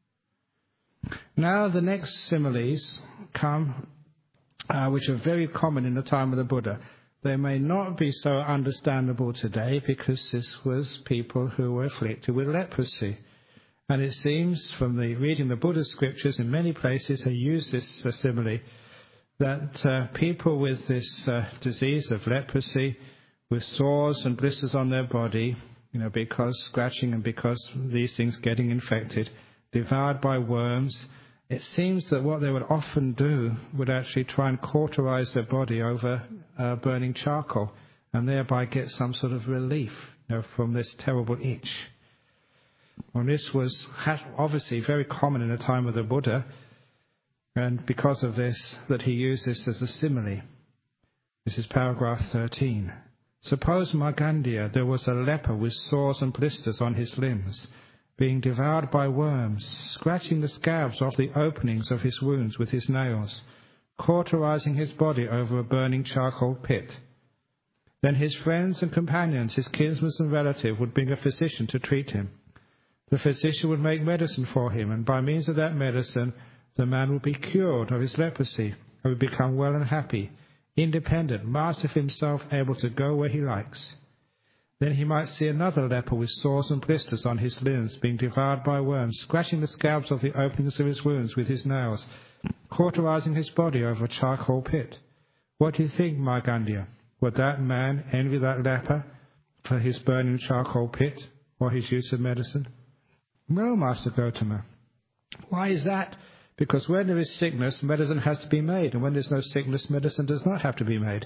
Speaker 1: Now the next similes come, which are very common in the time of the Buddha. They may not be so understandable today because this was people who were afflicted with leprosy. And it seems from the reading the Buddha's scriptures, in many places they use this simile, that people with this disease of leprosy, with sores and blisters on their body, because scratching and because these things getting infected, devoured by worms, it seems that what they would often do would actually try and cauterize their body over burning charcoal and thereby get some sort of relief from this terrible itch. Well, this was obviously very common in the time of the Buddha, and because of this, that he used this as a simile. This is paragraph 13. Suppose, Markandeya, there was a leper with sores and blisters on his limbs, being devoured by worms, scratching the scabs off the openings of his wounds with his nails, cauterizing his body over a burning charcoal pit. Then his friends and companions, his kinsmen and relatives, would bring a physician to treat him. The physician would make medicine for him, and by means of that medicine, the man would be cured of his leprosy, and would become well and happy, independent, master of himself, able to go where he likes. Then he might see another leper with sores and blisters on his limbs, being devoured by worms, scratching the scabs of the openings of his wounds with his nails, cauterizing his body over a charcoal pit. What do you think, Markandeya? Would that man envy that leper for his burning charcoal pit or his use of medicine? No, Master Gotama. Why is that? Because when there is sickness, medicine has to be made, and when there's no sickness, medicine does not have to be made.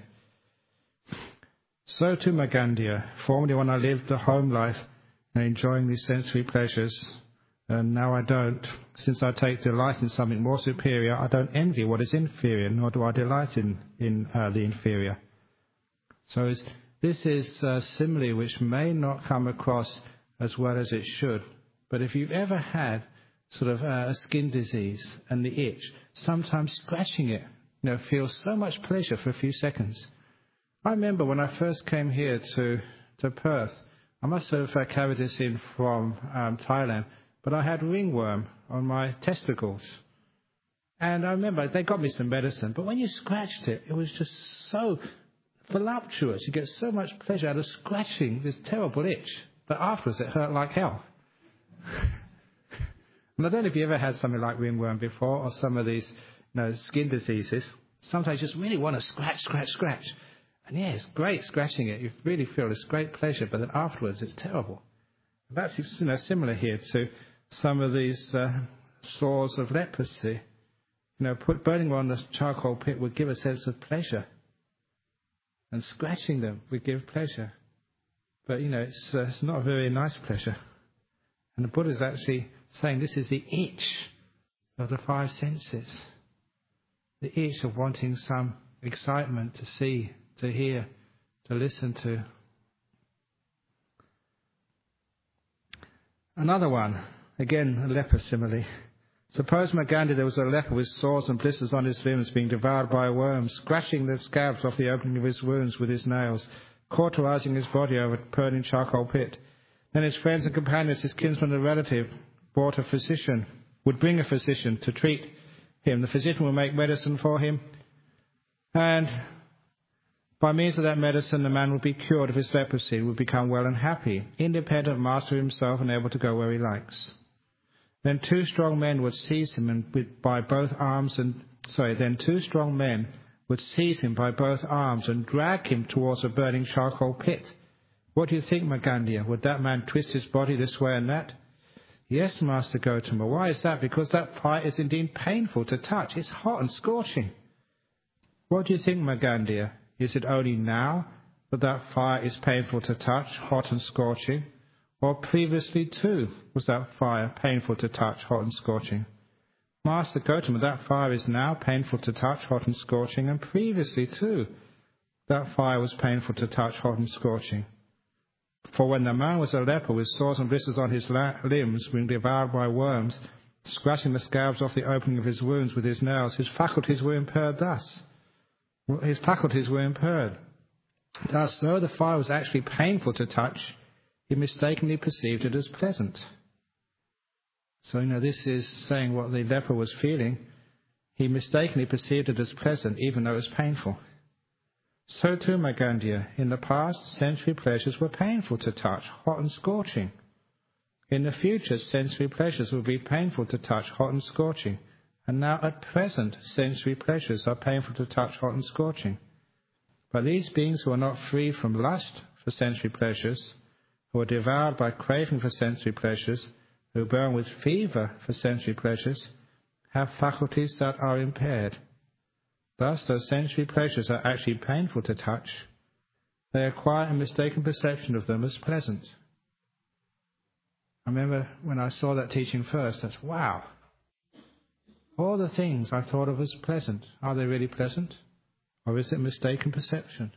Speaker 1: So too, Markandeya, formerly when I lived a home life and enjoying these sensory pleasures, and now I don't, since I take delight in something more superior, I don't envy what is inferior, nor do I delight in the inferior. So this is a simile which may not come across as well as it should, but if you've ever had sort of a skin disease and the itch, sometimes scratching it, feels so much pleasure for a few seconds. I remember when I first came here to Perth, I must have carried this in from Thailand, but I had ringworm on my testicles. And I remember they got me some medicine, but when you scratched it, it was just so voluptuous. You get so much pleasure out of scratching this terrible itch, but afterwards it hurt like hell. And I don't know if you ever had something like ringworm before, or some of these skin diseases. Sometimes you just really want to scratch. And yeah, it's great scratching it. You really feel this great pleasure, but then afterwards it's terrible. That's similar here to some of these sores of leprosy. Burning on the charcoal pit would give a sense of pleasure, and scratching them would give pleasure. But it's not a very nice pleasure. And the Buddha is actually saying this is the itch of the five senses, the itch of wanting some excitement to see, to hear, to listen to. Another one, again a leper simile. Suppose, Markandeya, there was a leper with sores and blisters on his limbs, being devoured by worms, scratching the scabs off the opening of his wounds with his nails, cauterizing his body over a burning charcoal pit. Then his friends and companions, his kinsman and relative, would bring a physician to treat him. The physician would make medicine for him, and by means of that medicine, the man would be cured of his leprosy, would become well and happy, independent, master of himself, and able to go where he likes. Then two strong men would seize him by both arms and drag him towards a burning charcoal pit. What do you think, Markandeya? Would that man twist his body this way and that? Yes, Master Gotama. Why is that? Because that fire is indeed painful to touch. It's hot and scorching. What do you think, Markandeya? Is it only now that fire is painful to touch, hot and scorching? Or previously too was that fire painful to touch, hot and scorching? Master Gotama, that fire is now painful to touch, hot and scorching, and previously too, that fire was painful to touch, hot and scorching. For when the man was a leper with sores and blisters on his limbs, being devoured by worms, scratching the scabs off the opening of his wounds with his nails, his faculties were impaired thus. His faculties were impaired. Thus, though the fire was actually painful to touch, he mistakenly perceived it as pleasant. So, this is saying what the leper was feeling. He mistakenly perceived it as pleasant, even though it was painful. So too, my Gandhya, in the past, sensory pleasures were painful to touch, hot and scorching. In the future, sensory pleasures will be painful to touch, hot and scorching. And now, at present, sensory pleasures are painful to touch, hot and scorching. But these beings who are not free from lust for sensory pleasures, who are devoured by craving for sensory pleasures, who burn with fever for sensory pleasures, have faculties that are impaired. Thus, though sensory pleasures are actually painful to touch, they acquire a mistaken perception of them as pleasant. I remember when I saw that teaching first, that's wow. All the things I thought of as pleasant, are they really pleasant? Or is it mistaken perception?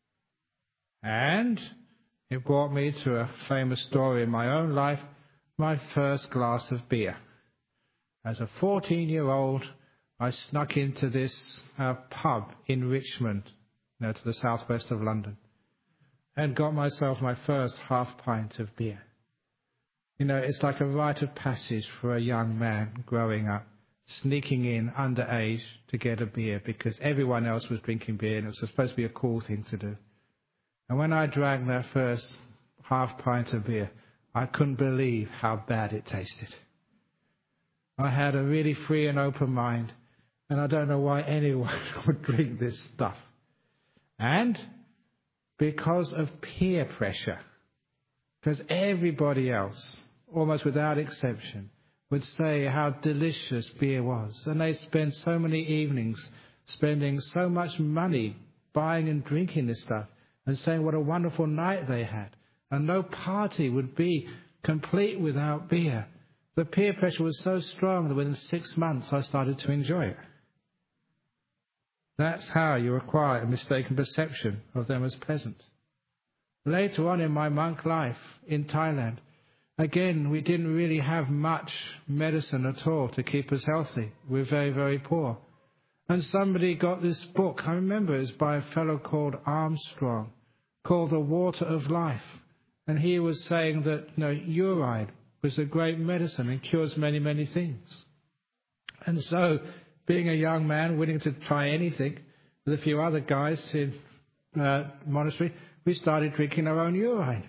Speaker 1: And it brought me to a famous story in my own life, my first glass of beer. As a 14-year-old, I snuck into this pub in Richmond, to the southwest of London, and got myself my first half pint of beer. It's like a rite of passage for a young man growing up, sneaking in underage to get a beer because everyone else was drinking beer and it was supposed to be a cool thing to do. And when I drank that first half pint of beer, I couldn't believe how bad it tasted. I had a really free and open mind, and I don't know why anyone would drink this stuff. And because of peer pressure, because everybody else, almost without exception, would say how delicious beer was. And they spent so many evenings spending so much money buying and drinking this stuff and saying what a wonderful night they had. And no party would be complete without beer. The peer pressure was so strong that within 6 months I started to enjoy it. That's how you acquire a mistaken perception of them as pleasant. Later on in my monk life in Thailand, again, we didn't really have much medicine at all to keep us healthy. We're very, very poor. And somebody got this book, I remember it was by a fellow called Armstrong, called The Water of Life. And he was saying that urine was a great medicine and cures many, many things. And so, being a young man willing to try anything, with a few other guys in monastery, we started drinking our own urine.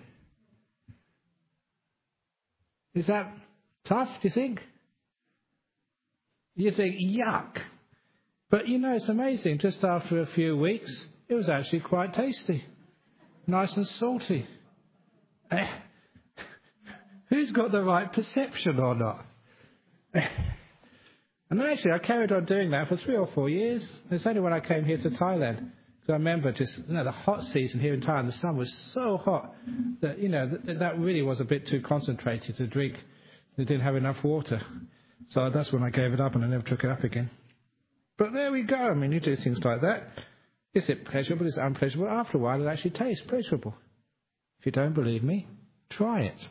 Speaker 1: Is that tough, do you think? You think, yuck. But it's amazing. Just after a few weeks, it was actually quite tasty. Nice and salty. Who's got the right perception or not? And actually, I carried on doing that for 3 or 4 years. It's only when I came here to Thailand. Because I remember just, the hot season here in Thailand, the sun was so hot that, that really was a bit too concentrated to drink. They didn't have enough water. So that's when I gave it up and I never took it up again. But there we go. You do things like that. Is it pleasurable? Is it unpleasurable? After a while, it actually tastes pleasurable. If you don't believe me, try it.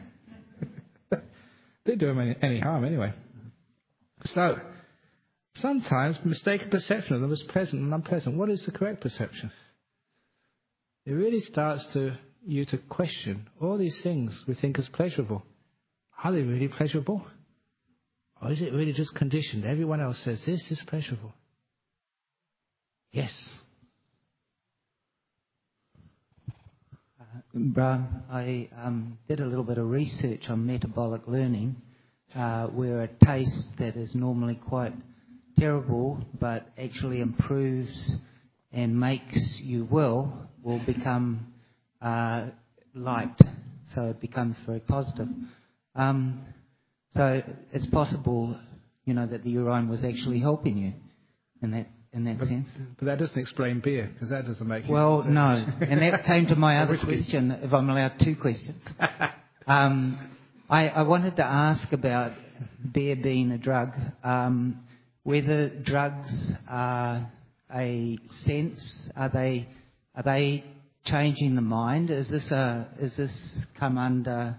Speaker 1: Didn't do them any harm anyway. So, sometimes mistaken perception of them as pleasant and unpleasant. What is the correct perception? It really starts you to question all these things we think as pleasurable. Are they really pleasurable? Or is it really just conditioned? Everyone else says this is pleasurable. Yes.
Speaker 6: Brian, I did a little bit of research on metabolic learning, where a taste that is normally quite terrible but actually improves and makes you will become liked. So it becomes very positive. So it's possible, that the urine was actually helping you in that sense.
Speaker 1: But that doesn't explain beer, because that doesn't make you...
Speaker 6: Well, no. And that came to my other question, if I'm allowed 2 questions. I wanted to ask about beer being a drug, whether drugs are a sense, are they changing the mind? Is this come under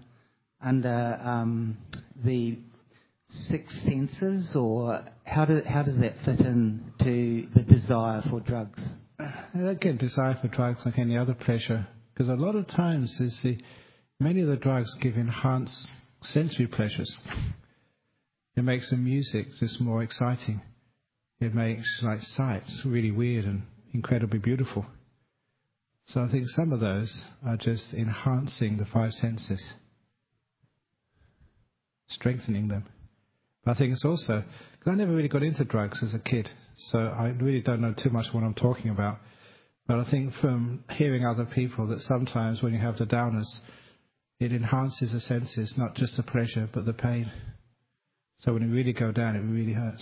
Speaker 6: the six senses, or how does that fit into the desire for drugs?
Speaker 1: Again, desire for drugs like any other pleasure, because a lot of times many of the drugs give enhanced sensory pleasures. It makes the music just more exciting. It makes like sights really weird and incredibly beautiful. So I think some of those are just enhancing the five senses, strengthening them. But I think it's also, because I never really got into drugs as a kid, so I really don't know too much what I'm talking about. But I think from hearing other people that sometimes when you have the downers, it enhances the senses, not just the pleasure, but the pain. So when you really go down, it really hurts.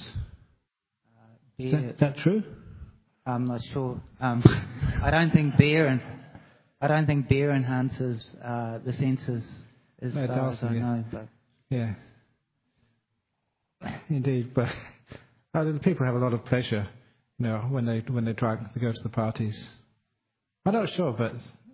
Speaker 1: Is that true?
Speaker 6: I'm not sure. I don't think beer enhances the senses as far as I know. But
Speaker 1: yeah, indeed. But people have a lot of pleasure, when they drink, they go to the parties. I'm not sure, but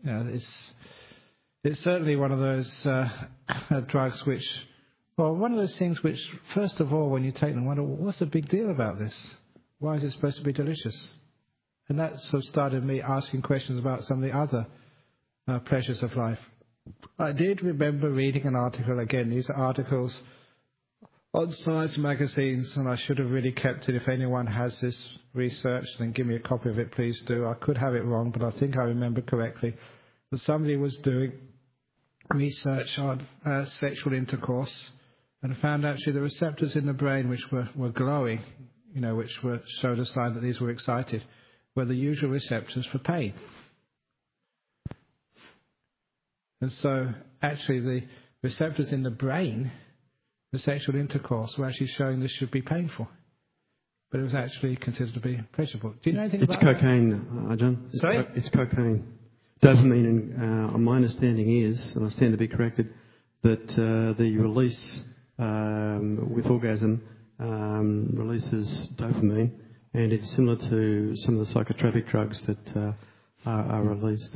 Speaker 1: it's certainly one of those drugs which, well, one of those things which, first of all, when you take them, wonder what's the big deal about this? Why is it supposed to be delicious? And that sort of started me asking questions about some of the other pleasures of life. I did remember reading an article, again, these are articles on science magazines, and I should have really kept it. If anyone has this research, then give me a copy of it, please do. I could have it wrong, but I think I remember correctly that somebody was doing research on sexual intercourse and found actually the receptors in the brain which were glowing, which showed a sign that these were excited, were the usual receptors for pain. And so actually the receptors in the brain, the sexual intercourse, were actually showing this should be painful. But it was actually considered to be pleasurable. Do you know anything about that?
Speaker 3: It's cocaine, Ajahn.
Speaker 1: Sorry?
Speaker 3: It's cocaine. Dopamine, and my understanding is, and I stand to be corrected, that the release with orgasm releases dopamine, and it's similar to some of the psychotropic drugs that are released.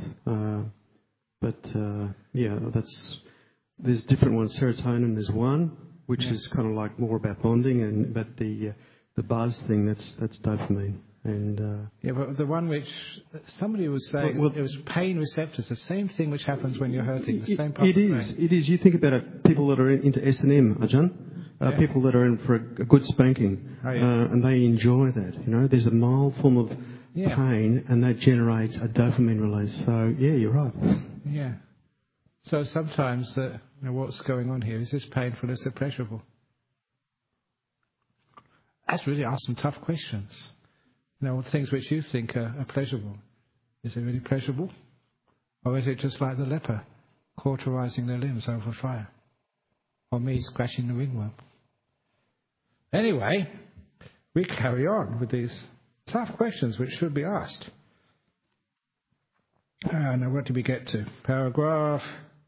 Speaker 3: There's different ones. Serotonin is one, which is kind of like more about bonding, but the buzz thing, that's dopamine. And
Speaker 1: but the one which somebody was saying, it was pain receptors, the same thing which happens when you're hurting, the same part of the brain.
Speaker 3: It is. You think about it, people that are into S&M, Ajahn, people that are in for a good spanking, and they enjoy that. There's a mild form of pain, and that generates a dopamine release. So, yeah, you're right.
Speaker 1: Yeah. So sometimes, what's going on here? Is this painful? Is it pleasurable? That's really asked some tough questions. Things which you think are pleasurable. Is it really pleasurable? Or is it just like the leper, cauterizing their limbs over fire? Or me scratching the ringworm? Anyway, we carry on with these tough questions which should be asked. Now, what did we get to? Paragraph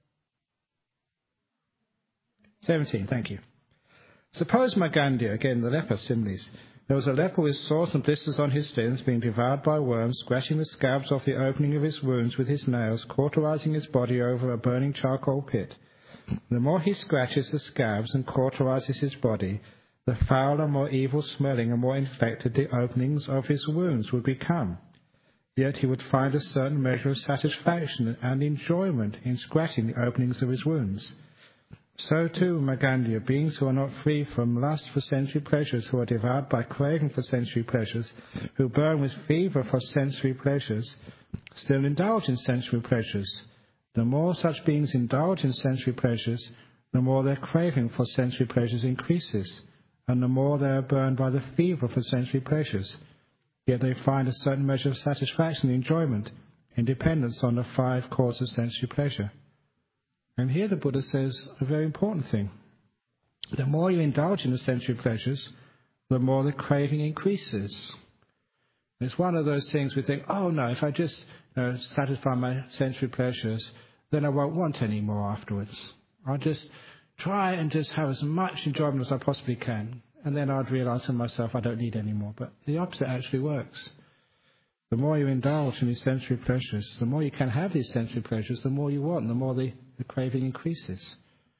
Speaker 1: 17, thank you. Suppose Magandhya, again the leper similes, there was a leper with sores and blisters on his limbs, being devoured by worms, scratching the scabs off the opening of his wounds with his nails, cauterizing his body over a burning charcoal pit. The more he scratches the scabs and cauterizes his body, the fouler, more evil-smelling and more infected the openings of his wounds would become. Yet he would find a certain measure of satisfaction and enjoyment in scratching the openings of his wounds. So too, Magandhya, beings who are not free from lust for sensory pleasures, who are devoured by craving for sensory pleasures, who burn with fever for sensory pleasures, still indulge in sensory pleasures. The more such beings indulge in sensory pleasures, the more their craving for sensory pleasures increases, and the more they are burned by the fever for sensory pleasures. Yet they find a certain measure of satisfaction and enjoyment in dependence on the five causes of sensory pleasure. And here the Buddha says a very important thing. The more you indulge in the sensory pleasures, the more the craving increases. It's one of those things we think, oh no, if I just satisfy my sensory pleasures, then I won't want any more afterwards. I'll just try and just have as much enjoyment as I possibly can. And then I'd realise to myself I don't need any more. But the opposite actually works. The more you indulge in these sensory pleasures, the more you can have these sensory pleasures, the more you want, the more the craving increases.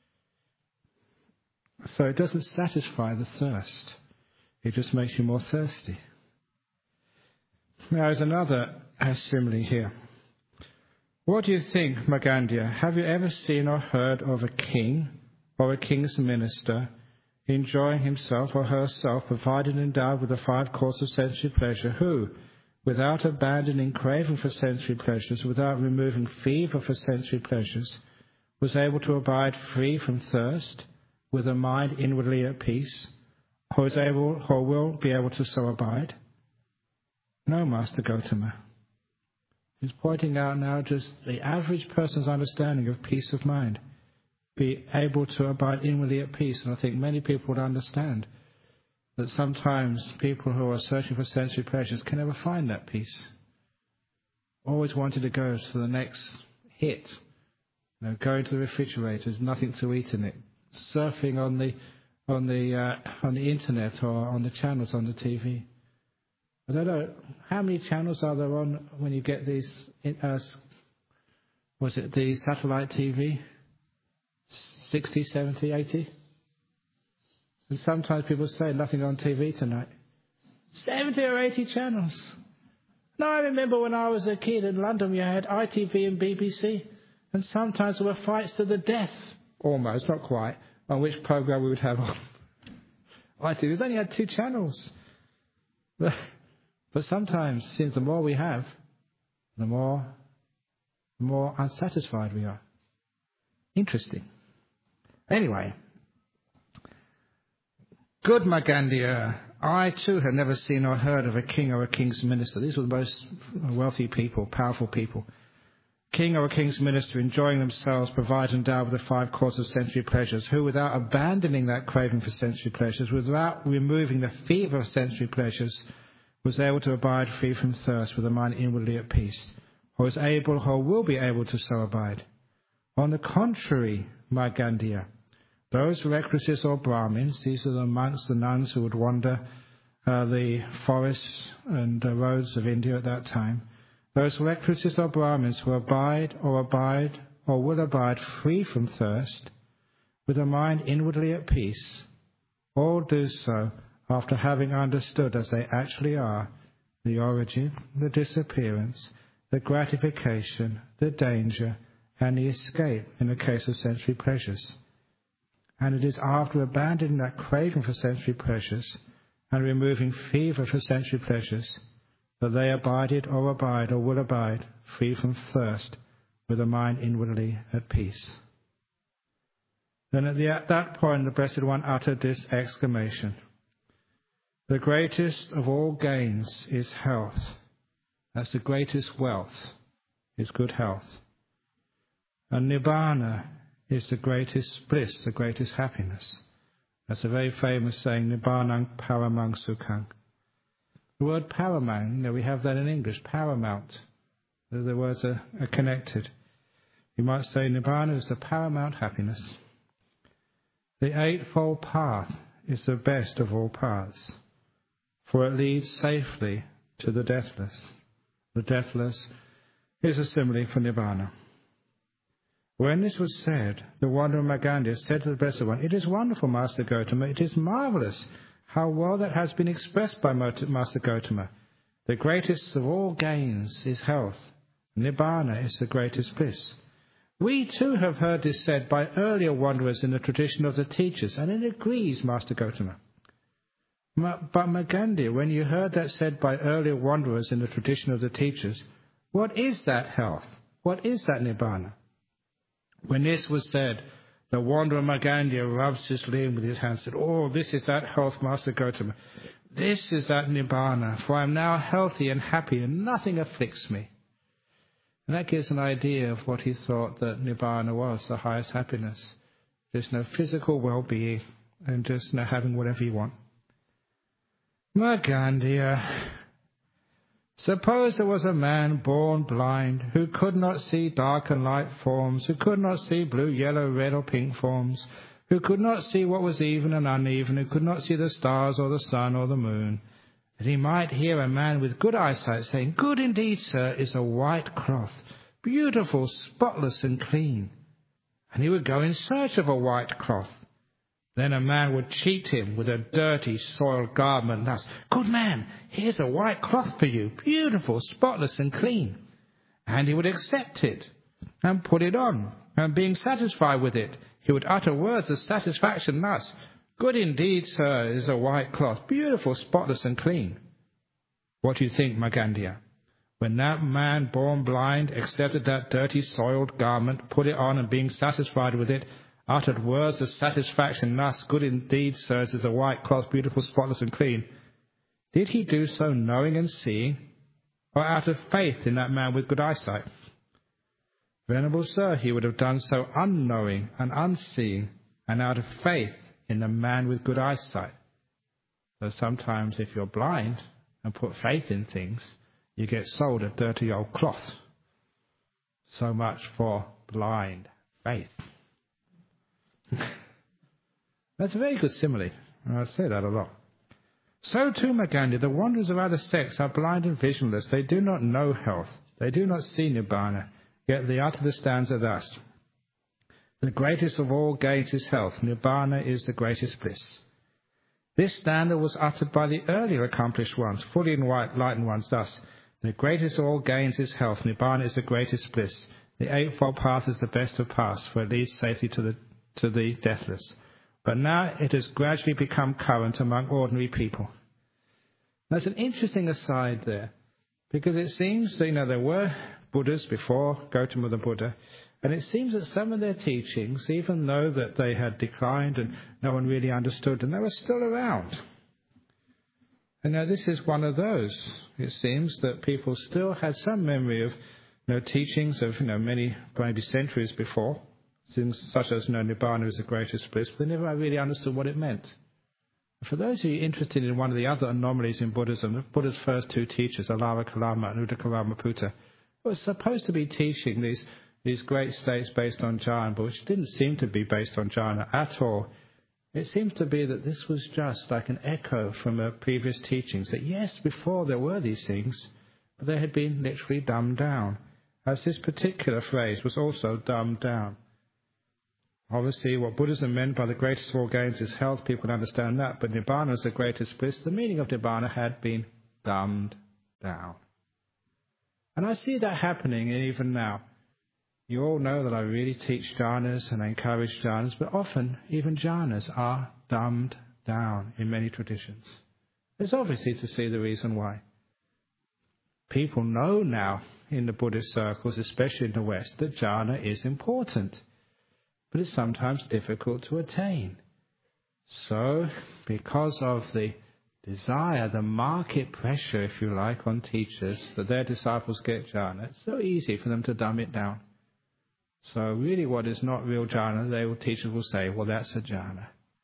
Speaker 1: So it doesn't satisfy the thirst. It just makes you more thirsty. Now there's another simile here. What do you think, Magandia? Have you ever seen or heard of a king or a king's minister enjoying himself or herself, provided and endowed with the 5 courses of sensory pleasure, who, without abandoning craving for sensory pleasures, without removing fever for sensory pleasures, was able to abide free from thirst, with a mind inwardly at peace, or is able or will be able to so abide? No, Master Gotama. He's pointing out now just the average person's understanding of peace of mind. Be able to abide inwardly at peace. And I think many people would understand that sometimes people who are searching for sensory pleasures can never find that peace. Always wanting to go to the next hit. Going to the refrigerator, there's nothing to eat in it. Surfing on the internet or on the channels on the TV. I don't know, how many channels are there on when you get these, was it the satellite TV? 60, 70, 80? And sometimes people say nothing on TV tonight. 70 or 80 channels. Now I remember when I was a kid in London, you had ITV and BBC, and sometimes there were fights to the death, almost, not quite, on which programme we would have on. ITV, we only had 2 channels. But sometimes, it seems the more we have, the more unsatisfied we are. Interesting. Anyway, good Magandia. I too have never seen or heard of a king or a king's minister. These were the most wealthy people, powerful people. King or a king's minister enjoying themselves, provided and endowed with the 5 courses of sensory pleasures, who without abandoning that craving for sensory pleasures, without removing the fever of sensory pleasures, was able to abide free from thirst with a mind inwardly at peace, or is able or will be able to so abide. On the contrary, Magandia, those recluses or Brahmins, these are the monks, the nuns who would wander the forests and roads of India at that time, those recluses or Brahmins who abide or will abide free from thirst, with a mind inwardly at peace, all do so after having understood as they actually are the origin, the disappearance, the gratification, the danger, and the escape in the case of sensory pleasures. And it is after abandoning that craving for sensory pleasures and removing fever for sensory pleasures that they abided or abide or will abide free from thirst with a mind inwardly at peace. Then at that point the Blessed One uttered this exclamation: the greatest of all gains is health. That's the greatest wealth, is good health. And Nibbana is the greatest bliss, the greatest happiness. That's a very famous saying, Nibbanang paramang sukhang. The word paramang, we have that in English, paramount. The words are connected. You might say Nibbana is the paramount happiness. The Eightfold Path is the best of all paths, for it leads safely to the deathless. The deathless is a simile for Nibbana. When this was said, the wanderer Magandia said to the Blessed One, "It is wonderful, Master Gotama. It is marvellous how well that has been expressed by Master Gotama. The greatest of all gains is health. Nibbana is the greatest bliss. We too have heard this said by earlier wanderers in the tradition of the teachers, and it agrees, Master Gotama. But Magandia, when you heard that said by earlier wanderers in the tradition of the teachers, what is that health? What is that Nibbana?" When this was said, the wanderer Magandia rubs his limb with his hand and said, "Oh, this is that health, Master Gotama. This is that Nibbana, for I am now healthy and happy and nothing afflicts me." And that gives an idea of what he thought that Nibbana was, the highest happiness. Just physical well-being and just having whatever you want. Magandia, suppose there was a man born blind who could not see dark and light forms, who could not see blue, yellow, red or pink forms, who could not see what was even and uneven, who could not see the stars or the sun or the moon, that he might hear a man with good eyesight saying, "Good indeed, sir, is a white cloth, beautiful, spotless and clean." And he would go in search of a white cloth. Then a man would cheat him with a dirty, soiled garment thus, "Good man, here's a white cloth for you, beautiful, spotless and clean." And he would accept it and put it on, and being satisfied with it, he would utter words of satisfaction thus, "Good indeed, sir, is a white cloth, beautiful, spotless and clean." What do you think, Magandia? When that man born blind accepted that dirty, soiled garment, put it on, and being satisfied with it, uttered words of satisfaction thus, "Good indeed, sir, is a white cloth, beautiful, spotless and clean," did he do so knowing and seeing, or out of faith in that man with good eyesight? Venerable sir, he would have done so unknowing and unseeing, and out of faith in the man with good eyesight. So sometimes if you're blind and put faith in things, you get sold a dirty old cloth. So much for blind faith. That's a very good simile. I say that a lot. So too, Magandia, the wanderers of other sects are blind and visionless. They do not know health. They do not see Nibbana. Yet they utter the stanza thus: "The greatest of all gains is health. Nibbana is the greatest bliss." This stanza was uttered by the earlier accomplished ones, fully enlightened ones, thus: "The greatest of all gains is health. Nibbana is the greatest bliss. The Eightfold Path is the best of paths, for it leads safely to the deathless." But now it has gradually become current among ordinary people. That's an interesting aside there, because it seems that, there were Buddhas before Gautama the Buddha, and it seems that some of their teachings, even though that they had declined and no one really understood them, they were still around. And now this is one of those. It seems that people still had some memory of teachings of many, maybe centuries before, things such as Nibbana is the greatest bliss, but they never really understood what it meant. For those of you interested in one of the other anomalies in Buddhism, Buddha's first two teachers, Alara Kalama and Udakaramaputa, was supposed to be teaching these great states based on jhana, but which didn't seem to be based on jhana at all. It seems to be that this was just like an echo from previous teachings, that yes, before there were these things, but they had been literally dumbed down, as this particular phrase was also dumbed down. Obviously, what Buddhism meant by the greatest of all gains is health, people understand that, but Nibbana is the greatest bliss. The meaning of Nibbana had been dumbed down. And I see that happening even now. You all know that I really teach jhanas and I encourage jhanas, but often even jhanas are dumbed down in many traditions. There's obviously to see the reason why. People know now in the Buddhist circles, especially in the West, that jhana is important, but it's sometimes difficult to attain. So, because of the desire, the market pressure, if you like, on teachers, that their disciples get jhana, it's so easy for them to dumb it down. So really what is not real jhana, teachers will say, well, that's a jhana.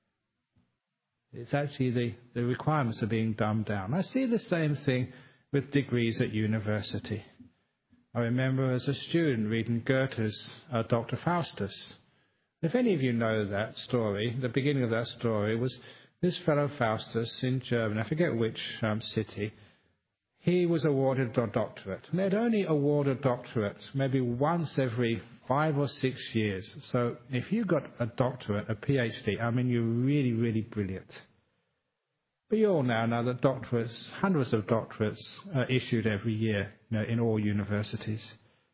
Speaker 1: It's actually the requirements are being dumbed down. I see the same thing with degrees at university. I remember as a student reading Goethe's Dr. Faustus. If any of you know that story, the beginning of that story was this fellow Faustus in Germany, I forget which city, he was awarded a doctorate. And they'd only award a doctorate maybe once every 5 or 6 years. So if you got a doctorate, a PhD, you're really, really brilliant. But you all now know that doctorates, hundreds of doctorates are issued every year in all universities.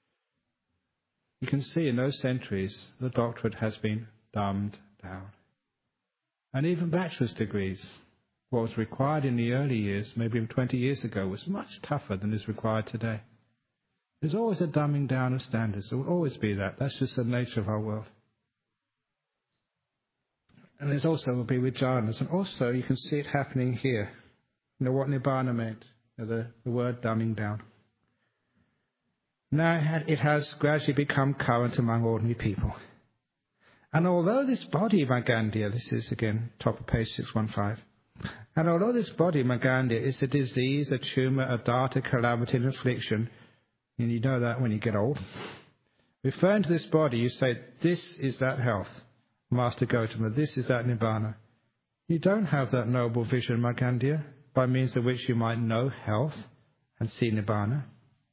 Speaker 1: You can see in those centuries the doctorate has been dumbed down. And even bachelor's degrees, what was required in the early years, maybe 20 years ago, was much tougher than is required today. There's always a dumbing down of standards. There will always be that. That's just the nature of our world. And there's also will be with jhanas. And also you can see it happening here. What Nibbana meant, the word dumbing down. Now it has gradually become current among ordinary people. And although this body, Magandia, this is again top of page 615, and although this body, Magandia, is a disease, a tumour, a dart, a calamity, an affliction, and you know that when you get old, referring to this body, you say, this is that health. Master Gautama, this is that Nibbana. You don't have that noble vision, Markandeya, by means of which you might know health and see Nibbana.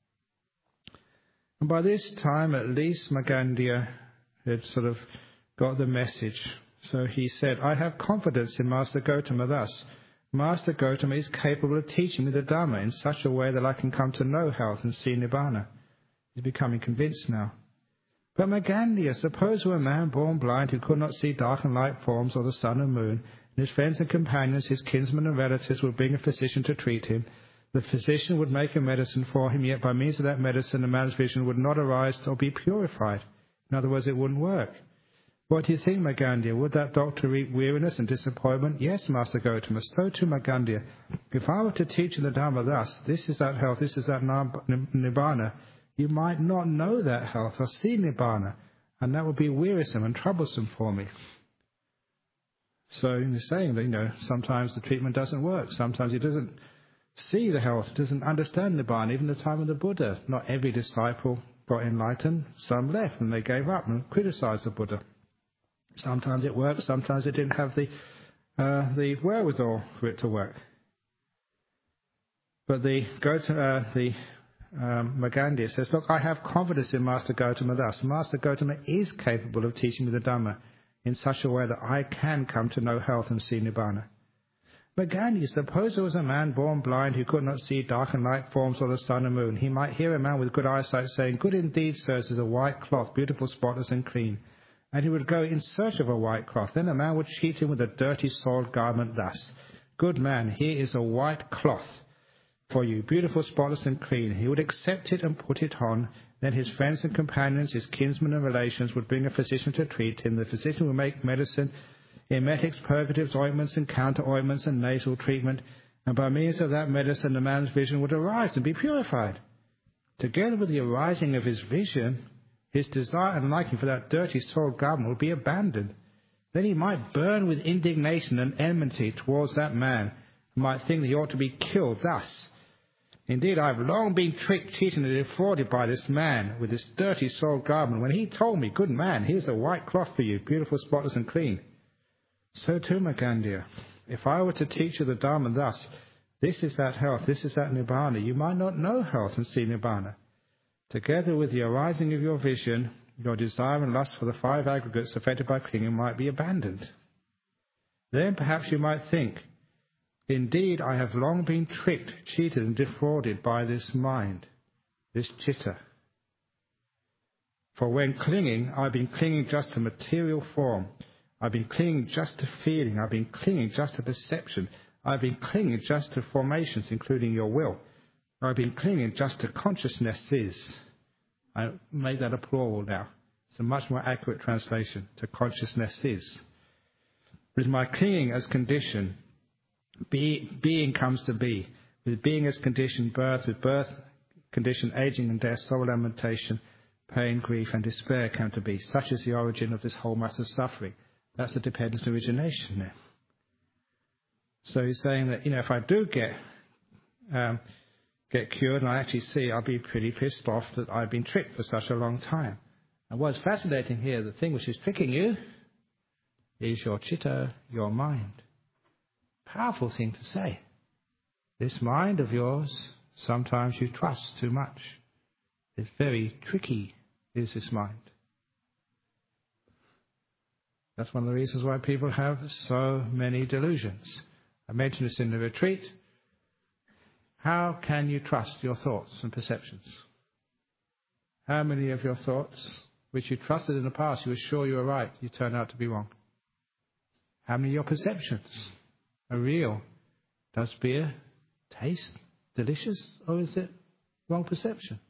Speaker 1: And by this time, at least, Markandeya had sort of got the message. So he said, I have confidence in Master Gautama thus. Master Gautama is capable of teaching me the Dhamma in such a way that I can come to know health and see Nibbana. He's becoming convinced now. But Markandeya, suppose were a man born blind who could not see dark and light forms or the sun and moon, and his friends and companions, his kinsmen and relatives would bring a physician to treat him. The physician would make a medicine for him, yet by means of that medicine the man's vision would not arise or be purified. In other words, it wouldn't work. What do you think, Markandeya? Would that doctor reap weariness and disappointment? Yes, Master Gautama, so too, Markandeya. If I were to teach you the Dhamma thus, this is that health, this is that Nibbana, you might not know that health or see Nibbana, and that would be wearisome and troublesome for me. So he's saying that, sometimes the treatment doesn't work. Sometimes he doesn't see the health, doesn't understand Nibbana, even the time of the Buddha. Not every disciple got enlightened. Some left and they gave up and criticized the Buddha. Sometimes it worked, sometimes it didn't have the wherewithal for it to work. But Markandeya says, look, I have confidence in Master Gautama thus. Master Gautama is capable of teaching me the Dhamma in such a way that I can come to know health and see Nibbana. Markandeya, suppose there was a man born blind who could not see dark and light forms or the sun and moon. He might hear a man with good eyesight saying, good indeed, sir, this is a white cloth, beautiful, spotless and clean. And he would go in search of a white cloth. Then a man would cheat him with a dirty, soiled garment thus. Good man, here is a white cloth for you, beautiful, spotless and clean. He would accept it and put it on. Then his friends and companions, his kinsmen and relations would bring a physician to treat him. The physician would make medicine, emetics, purgatives, ointments and counter-ointments and nasal treatment. And by means of that medicine, the man's vision would arise and be purified. Together with the arising of his vision, his desire and liking for that dirty, soiled garment would be abandoned. Then he might burn with indignation and enmity towards that man, and might think that he ought to be killed thus. Indeed, I have long been tricked, cheated, and defrauded by this man with this dirty, soiled garment, when he told me, good man, here's a white cloth for you, beautiful, spotless, and clean. So too, Markandeya, if I were to teach you the Dhamma thus, this is that health, this is that Nibbana, you might not know health and see Nibbana. Together with the arising of your vision, your desire and lust for the five aggregates affected by clinging might be abandoned. Then perhaps you might think, indeed, I have long been tricked, cheated and defrauded by this mind, this citta. For when clinging, I've been clinging just to material form. I've been clinging just to feeling. I've been clinging just to perception. I've been clinging just to formations, including your will. I've been clinging just to consciousnesses. I make that a plural now. It's a much more accurate translation, to consciousnesses. With my clinging as condition, being comes to be. With being as condition, birth. With birth, condition, aging and death, sorrow, lamentation, pain, grief and despair come to be. Such is the origin of this whole mass of suffering. That's the dependent origination there. So he's saying that, if I do get cured and I actually see, I'll be pretty pissed off that I've been tricked for such a long time. And what's fascinating here, the thing which is tricking you is your citta, your mind. Powerful thing to say. This mind of yours, sometimes you trust too much. It's very tricky, is this mind. That's one of the reasons why people have so many delusions. I mentioned this in the retreat. How can you trust your thoughts and perceptions? How many of your thoughts, which you trusted in the past, you were sure you were right, you turned out to be wrong? How many of your perceptions are real? Does beer taste delicious, or is it wrong perception?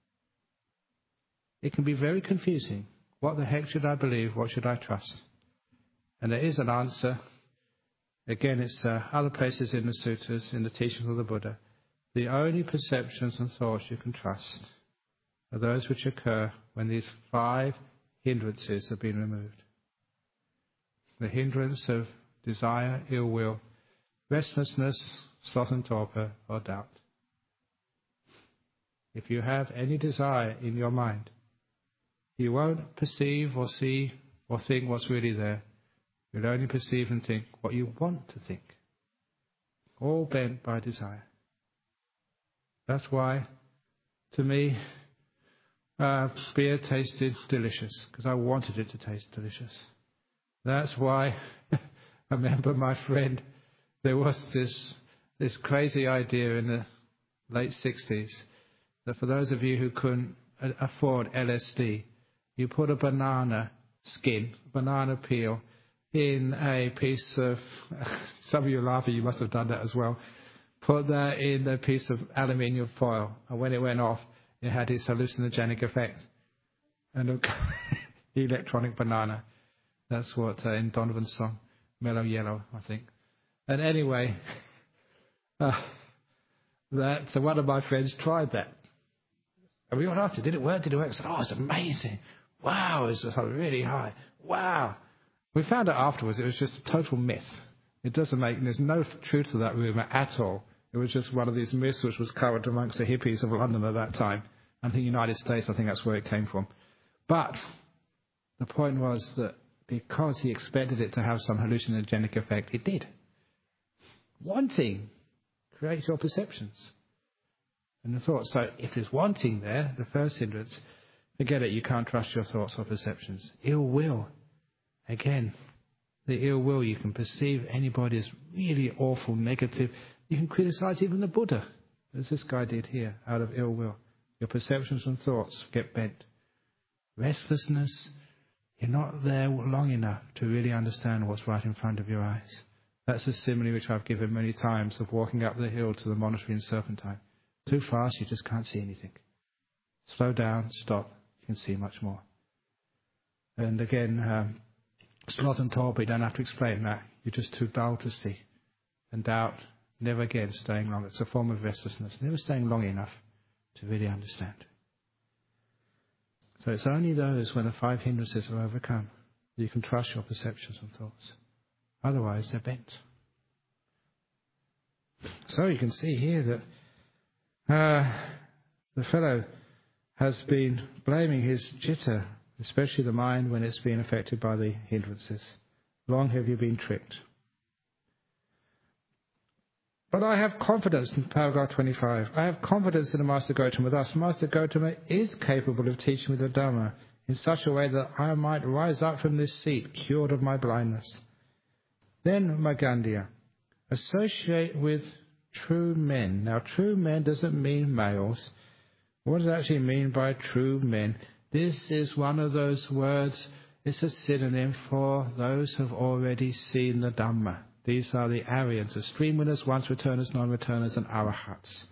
Speaker 1: It can be very confusing. What the heck should I believe? What should I trust? And there is an answer. Again, it's other places in the sutras, in the teachings of the Buddha. The only perceptions and thoughts you can trust are those which occur when these 5 hindrances have been removed. The hindrance of desire, ill will, restlessness, sloth and torpor, or doubt. If you have any desire in your mind, you won't perceive or see or think what's really there. You'll only perceive and think what you want to think. All bent by desire. That's why, to me, beer tasted delicious, because I wanted it to taste delicious. That's why I remember my friend, there was this crazy idea in the late 60s that for those of you who couldn't afford LSD, you put a banana skin, banana peel, in a piece of, some of you are laughing, you must have done that as well, put that in a piece of aluminium foil, and when it went off, it had its hallucinogenic effect. And electronic banana. That's what in Donovan's song, Mellow Yellow, I think. And anyway, so one of my friends tried that. And we all asked, did it work? Did it work? I said, oh, it's amazing. Wow, it's really high. Wow. We found out afterwards it was just a total myth. There's no truth to that rumour at all. It was just one of these myths which was current amongst the hippies of London at that time. And the United States, I think that's where it came from. But the point was that because he expected it to have some hallucinogenic effect, it did. Wanting creates your perceptions and the thoughts. So if there's wanting there, the first hindrance, forget it, you can't trust your thoughts or perceptions. Ill will. Again, the ill will, you can perceive anybody as really awful, negative. You can criticize even the Buddha, as this guy did here, out of ill will. Your perceptions and thoughts get bent. Restlessness, you're not there long enough to really understand what's right in front of your eyes. That's a simile which I've given many times of walking up the hill to the monastery in Serpentine. Too fast, you just can't see anything. Slow down, stop, you can see much more. And again, sloth and torpor, you don't have to explain that. You're just too dull to see. And doubt, never again staying long. It's a form of restlessness. Never staying long enough to really understand. So it's only those when the 5 hindrances are overcome that you can trust your perceptions and thoughts. Otherwise, they're bent. So you can see here that the fellow has been blaming his citta, especially the mind, when it's been affected by the hindrances. Long have you been tricked. But I have confidence in paragraph 25. I have confidence in the Master Gotama. Thus, Master Gotama is capable of teaching me the Dhamma in such a way that I might rise up from this seat, cured of my blindness. Then, Magandhya, associate with true men. Now, true men doesn't mean males. What does it actually mean by true men? This is one of those words, it's a synonym for those who have already seen the Dhamma. These are the Aryans, the stream winners, once returners, non-returners, and arahats.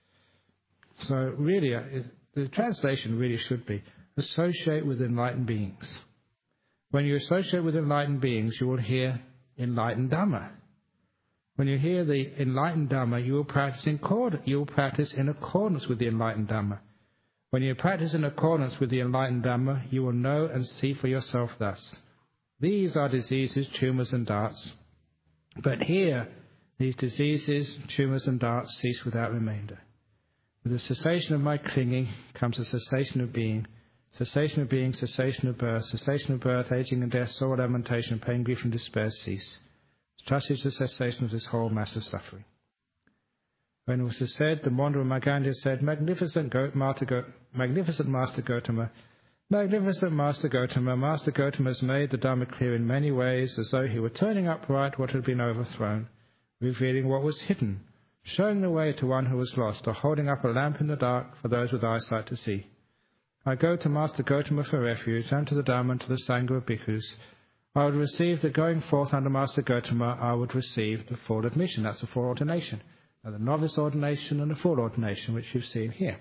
Speaker 1: So really, the translation really should be, associate with enlightened beings. When you associate with enlightened beings, you will hear enlightened Dhamma. When you hear the enlightened Dhamma, you will practice in accordance with the enlightened Dhamma. When you practice in accordance with the enlightened Dhamma, you will know and see for yourself thus. These are diseases, tumours and darts. But here, these diseases, tumours and darts cease without remainder. With the cessation of my clinging comes a cessation of being, cessation of birth, aging and death, sorrow, lamentation, pain, grief and despair cease. Such is the cessation of this whole mass of suffering. When it was said, the wanderer Magandhya said, Magnificent Master Gotama, Magnificent Master Gotama, Master Gotama has made the Dhamma clear in many ways, as though he were turning upright what had been overthrown, revealing what was hidden, showing the way to one who was lost, or holding up a lamp in the dark for those with eyesight to see. I go to Master Gotama for refuge, and to the Dhamma and to the Sangha of Bhikkhus. I would receive the going forth under Master Gotama, I would receive the full admission. That's the full ordination. Now, the novice ordination and the full ordination, which you've seen here.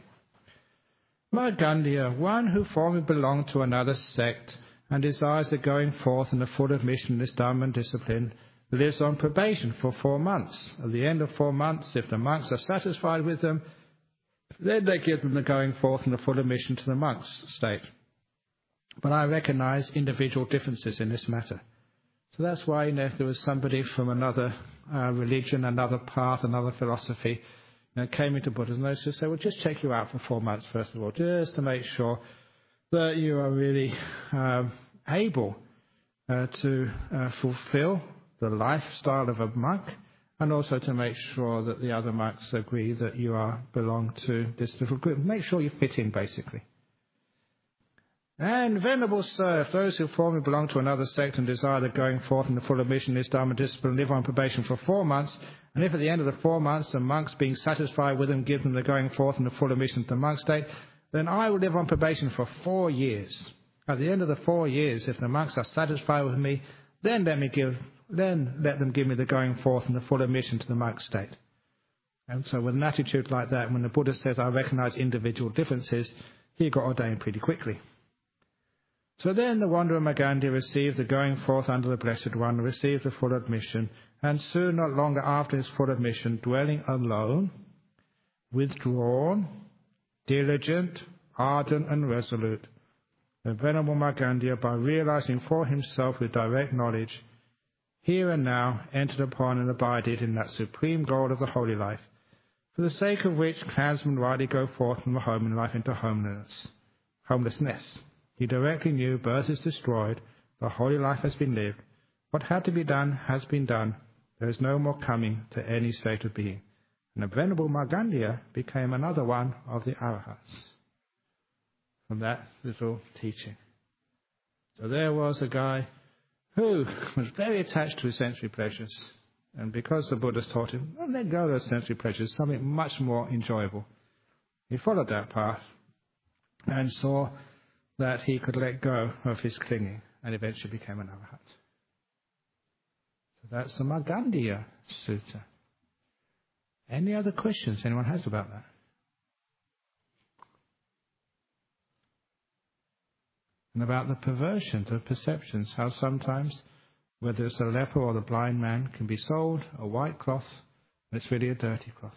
Speaker 1: Magandhya, one who formerly belonged to another sect and desires the going forth and the full admission in this Dhamma and discipline, lives on probation for 4 months. At the end of 4 months, if the monks are satisfied with them, then they give them the going forth and the full admission to the monks' state. But I recognize individual differences in this matter. So that's why, if there was somebody from another religion, another path, another philosophy, came into Buddhism, they just say, well, just check you out for 4 months, first of all, just to make sure that you are really able to fulfill the lifestyle of a monk, and also to make sure that the other monks agree that you belong to this little group. Make sure you fit in, basically. And venerable sir, if those who formerly belong to another sect and desire the going forth in the full admission of this Dharma discipline live on probation for 4 months, and if at the end of the 4 months the monks, being satisfied with them, give them the going forth in the full admission of the monk state, then I will live on probation for 4 years. At the end of the 4 years, if the monks are satisfied with me, then let them give me the going forth and the full admission to the monk state. And so with an attitude like that, when the Buddha says, I recognize individual differences, he got ordained pretty quickly. So then the wanderer Magandhya received the going forth under the Blessed One, received the full admission, and soon, not longer after his full admission, dwelling alone, withdrawn, diligent, ardent and resolute, the venerable Magandhya, by realizing for himself with direct knowledge, here and now entered upon and abided in that supreme goal of the holy life, for the sake of which clansmen rightly go forth from the home life into homelessness. He directly knew birth is destroyed, the holy life has been lived, what had to be done has been done, there is no more coming to any state of being. And the venerable Magandhya became another one of the Arahats from that little teaching. So there was a guy who was very attached to his sensory pleasures, and because the Buddha taught him, let go of those sensory pleasures, something much more enjoyable. He followed that path and saw that he could let go of his clinging and eventually became an Arahat. So that's the Magandhya Sutta. Any other questions anyone has about that? And about the perversions of perceptions, how sometimes, whether it's a leper or the blind man, can be sold a white cloth, but it's really a dirty cloth.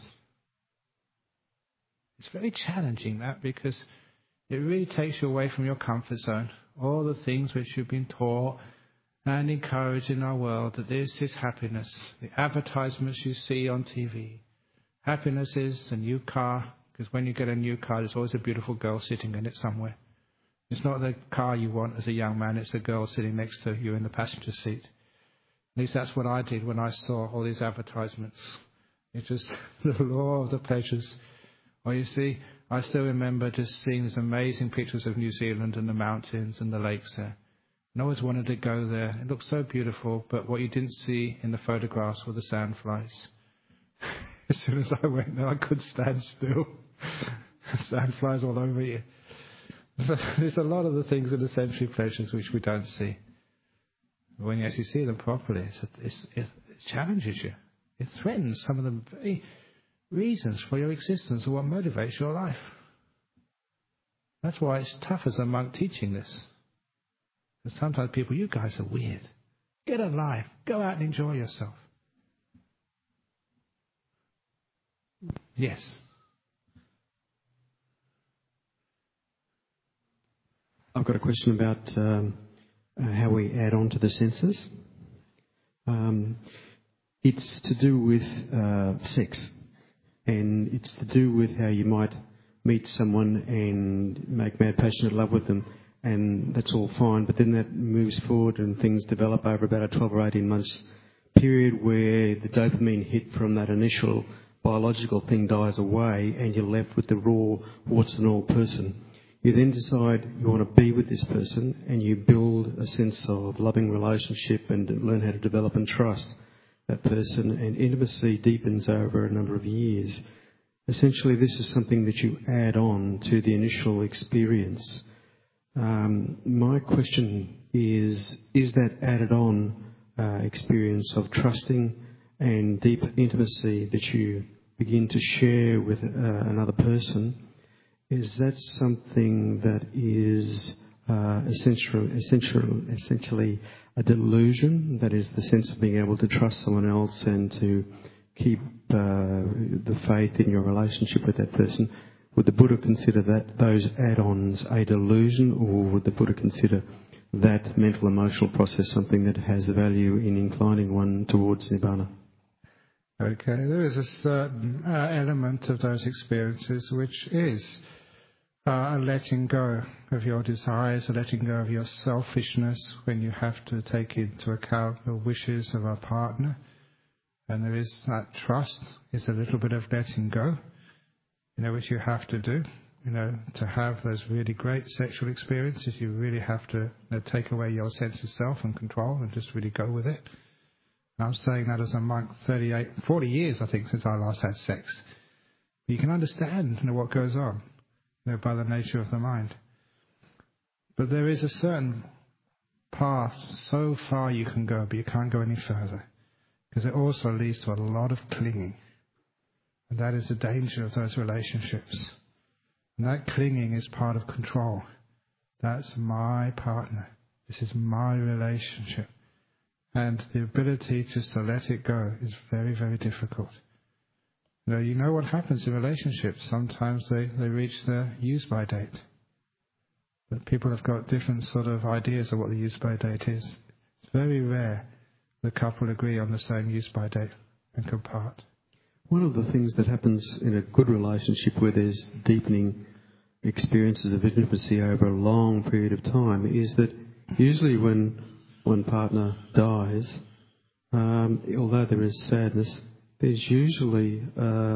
Speaker 1: It's very challenging, that, because it really takes you away from your comfort zone. All the things which you've been taught and encouraged in our world, that this is happiness. The advertisements you see on TV. Happiness is a new car, because when you get a new car, there's always a beautiful girl sitting in it somewhere. It's not the car you want as a young man, it's a girl sitting next to you in the passenger seat. At least that's what I did when I saw all these advertisements. It's just the law of the pleasures. Well, you see, I still remember just seeing these amazing pictures of New Zealand and the mountains and the lakes there. And I always wanted to go there. It looked so beautiful, but what you didn't see in the photographs were the sandflies. As soon as I went there, I couldn't stand still. Sandflies all over you. So there's a lot of the things in the sensory pleasures which we don't see. But when you actually see them properly, it challenges you. It threatens some of the very reasons for your existence and what motivates your life. That's why it's tough as a monk teaching this. Because sometimes people, you guys are weird. Get a life. Go out and enjoy yourself. Yes.
Speaker 3: I've got a question about how we add on to the senses. It's to do with sex, and it's to do with how you might meet someone and make mad passionate love with them, and that's all fine, but then that moves forward and things develop over about a 12 or 18 months period where the dopamine hit from that initial biological thing dies away and you're left with the raw warts and all person. You then decide you want to be with this person and you build a sense of loving relationship and learn how to develop and trust that person, and intimacy deepens over a number of years. Essentially, this is something that you add on to the initial experience. My question is that added on experience of trusting and deep intimacy that you begin to share with another person, is that something that is essentially a delusion, that is the sense of being able to trust someone else and to keep the faith in your relationship with that person? Would the Buddha consider that those add-ons a delusion, or would the Buddha consider that mental emotional process something that has value in inclining one towards Nibbana?
Speaker 1: Okay, there is a certain element of those experiences which is a letting go of your desires, a letting go of your selfishness when you have to take into account the wishes of our partner. And there is that trust, is a little bit of letting go, which you have to do. To have those really great sexual experiences, you really have to take away your sense of self and control and just really go with it. And I'm saying that as a monk, 40 years, I think, since I last had sex. You can understand what goes on by the nature of the mind. But there is a certain path, so far you can go, but you can't go any further. Because it also leads to a lot of clinging. And that is the danger of those relationships. And that clinging is part of control. That's my partner. This is my relationship. And the ability just to let it go is very, very difficult. You know what happens in relationships. Sometimes they reach their use-by date. But people have got different sort of ideas of what the use-by date is. It's very rare the couple agree on the same use-by date and can part.
Speaker 3: One of the things that happens in a good relationship where there's deepening experiences of intimacy over a long period of time is that usually when one partner dies, although there is sadness, there's usually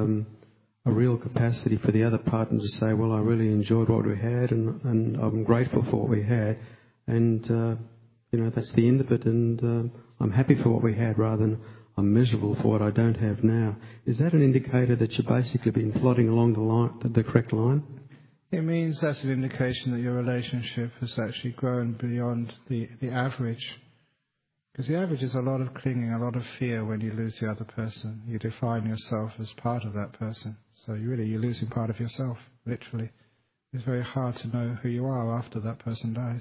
Speaker 3: a real capacity for the other partner to say, well, I really enjoyed what we had and I'm grateful for what we had and, that's the end of it and I'm happy for what we had rather than I'm miserable for what I don't have now. Is that an indicator that you've basically been plodding along the correct line?
Speaker 1: It means that's an indication that your relationship has actually grown beyond the average. Because the average is a lot of clinging, a lot of fear when you lose the other person. You define yourself as part of that person. So you're losing part of yourself, literally. It's very hard to know who you are after that person dies.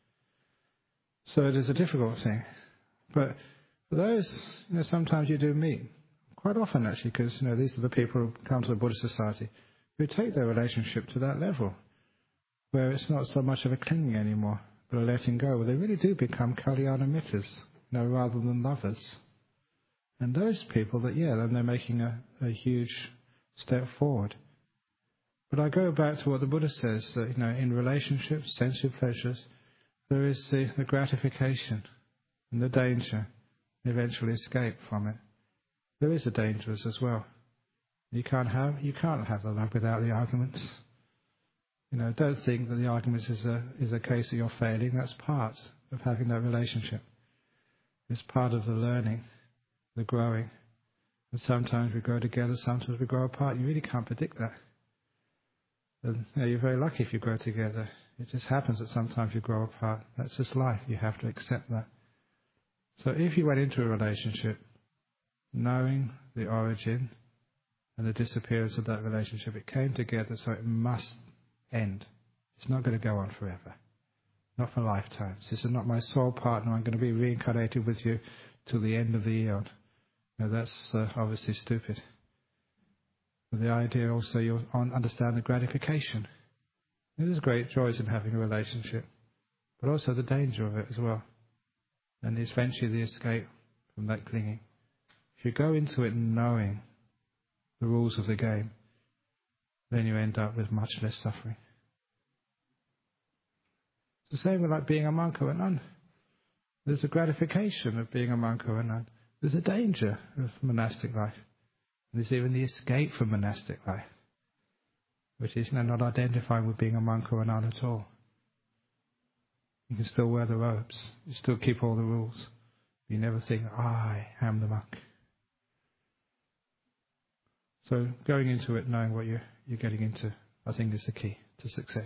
Speaker 1: So it is a difficult thing. But for those, sometimes you do meet. Quite often, actually, because, these are the people who come to the Buddhist Society who take their relationship to that level, where it's not so much of a clinging anymore, but a letting go, where they really do become Kalyana Mittas, rather than lovers. And those people then they're making a huge step forward. But I go back to what the Buddha says, that, in relationships, sensual pleasures, there is the gratification and the danger, and eventually escape from it. There is a danger as well. You can't have the love without the arguments. Don't think that the arguments is a case that you're failing. That's part of having that relationship. It's part of the learning, the growing. And sometimes we grow together, sometimes we grow apart. You really can't predict that. And, you're very lucky if you grow together. It just happens that sometimes you grow apart. That's just life. You have to accept that. So if you went into a relationship knowing the origin and the disappearance of that relationship, it came together, so it must end. It's not going to go on forever. Not for lifetimes. This is not my soul partner. I'm going to be reincarnated with you till the end of the eon. That's obviously stupid. But the idea also, you'll understand the gratification. There's great joys in having a relationship, but also the danger of it as well. And eventually the escape from that clinging. If you go into it knowing the rules of the game, then you end up with much less suffering. It's the same with like being a monk or a nun. There's a gratification of being a monk or a nun. There's a danger of monastic life. There's even the escape from monastic life, which is not identifying with being a monk or a nun at all. You can still wear the robes. You still keep all the rules. You never think, I am the monk. So going into it, knowing what you're getting into, I think is the key to success.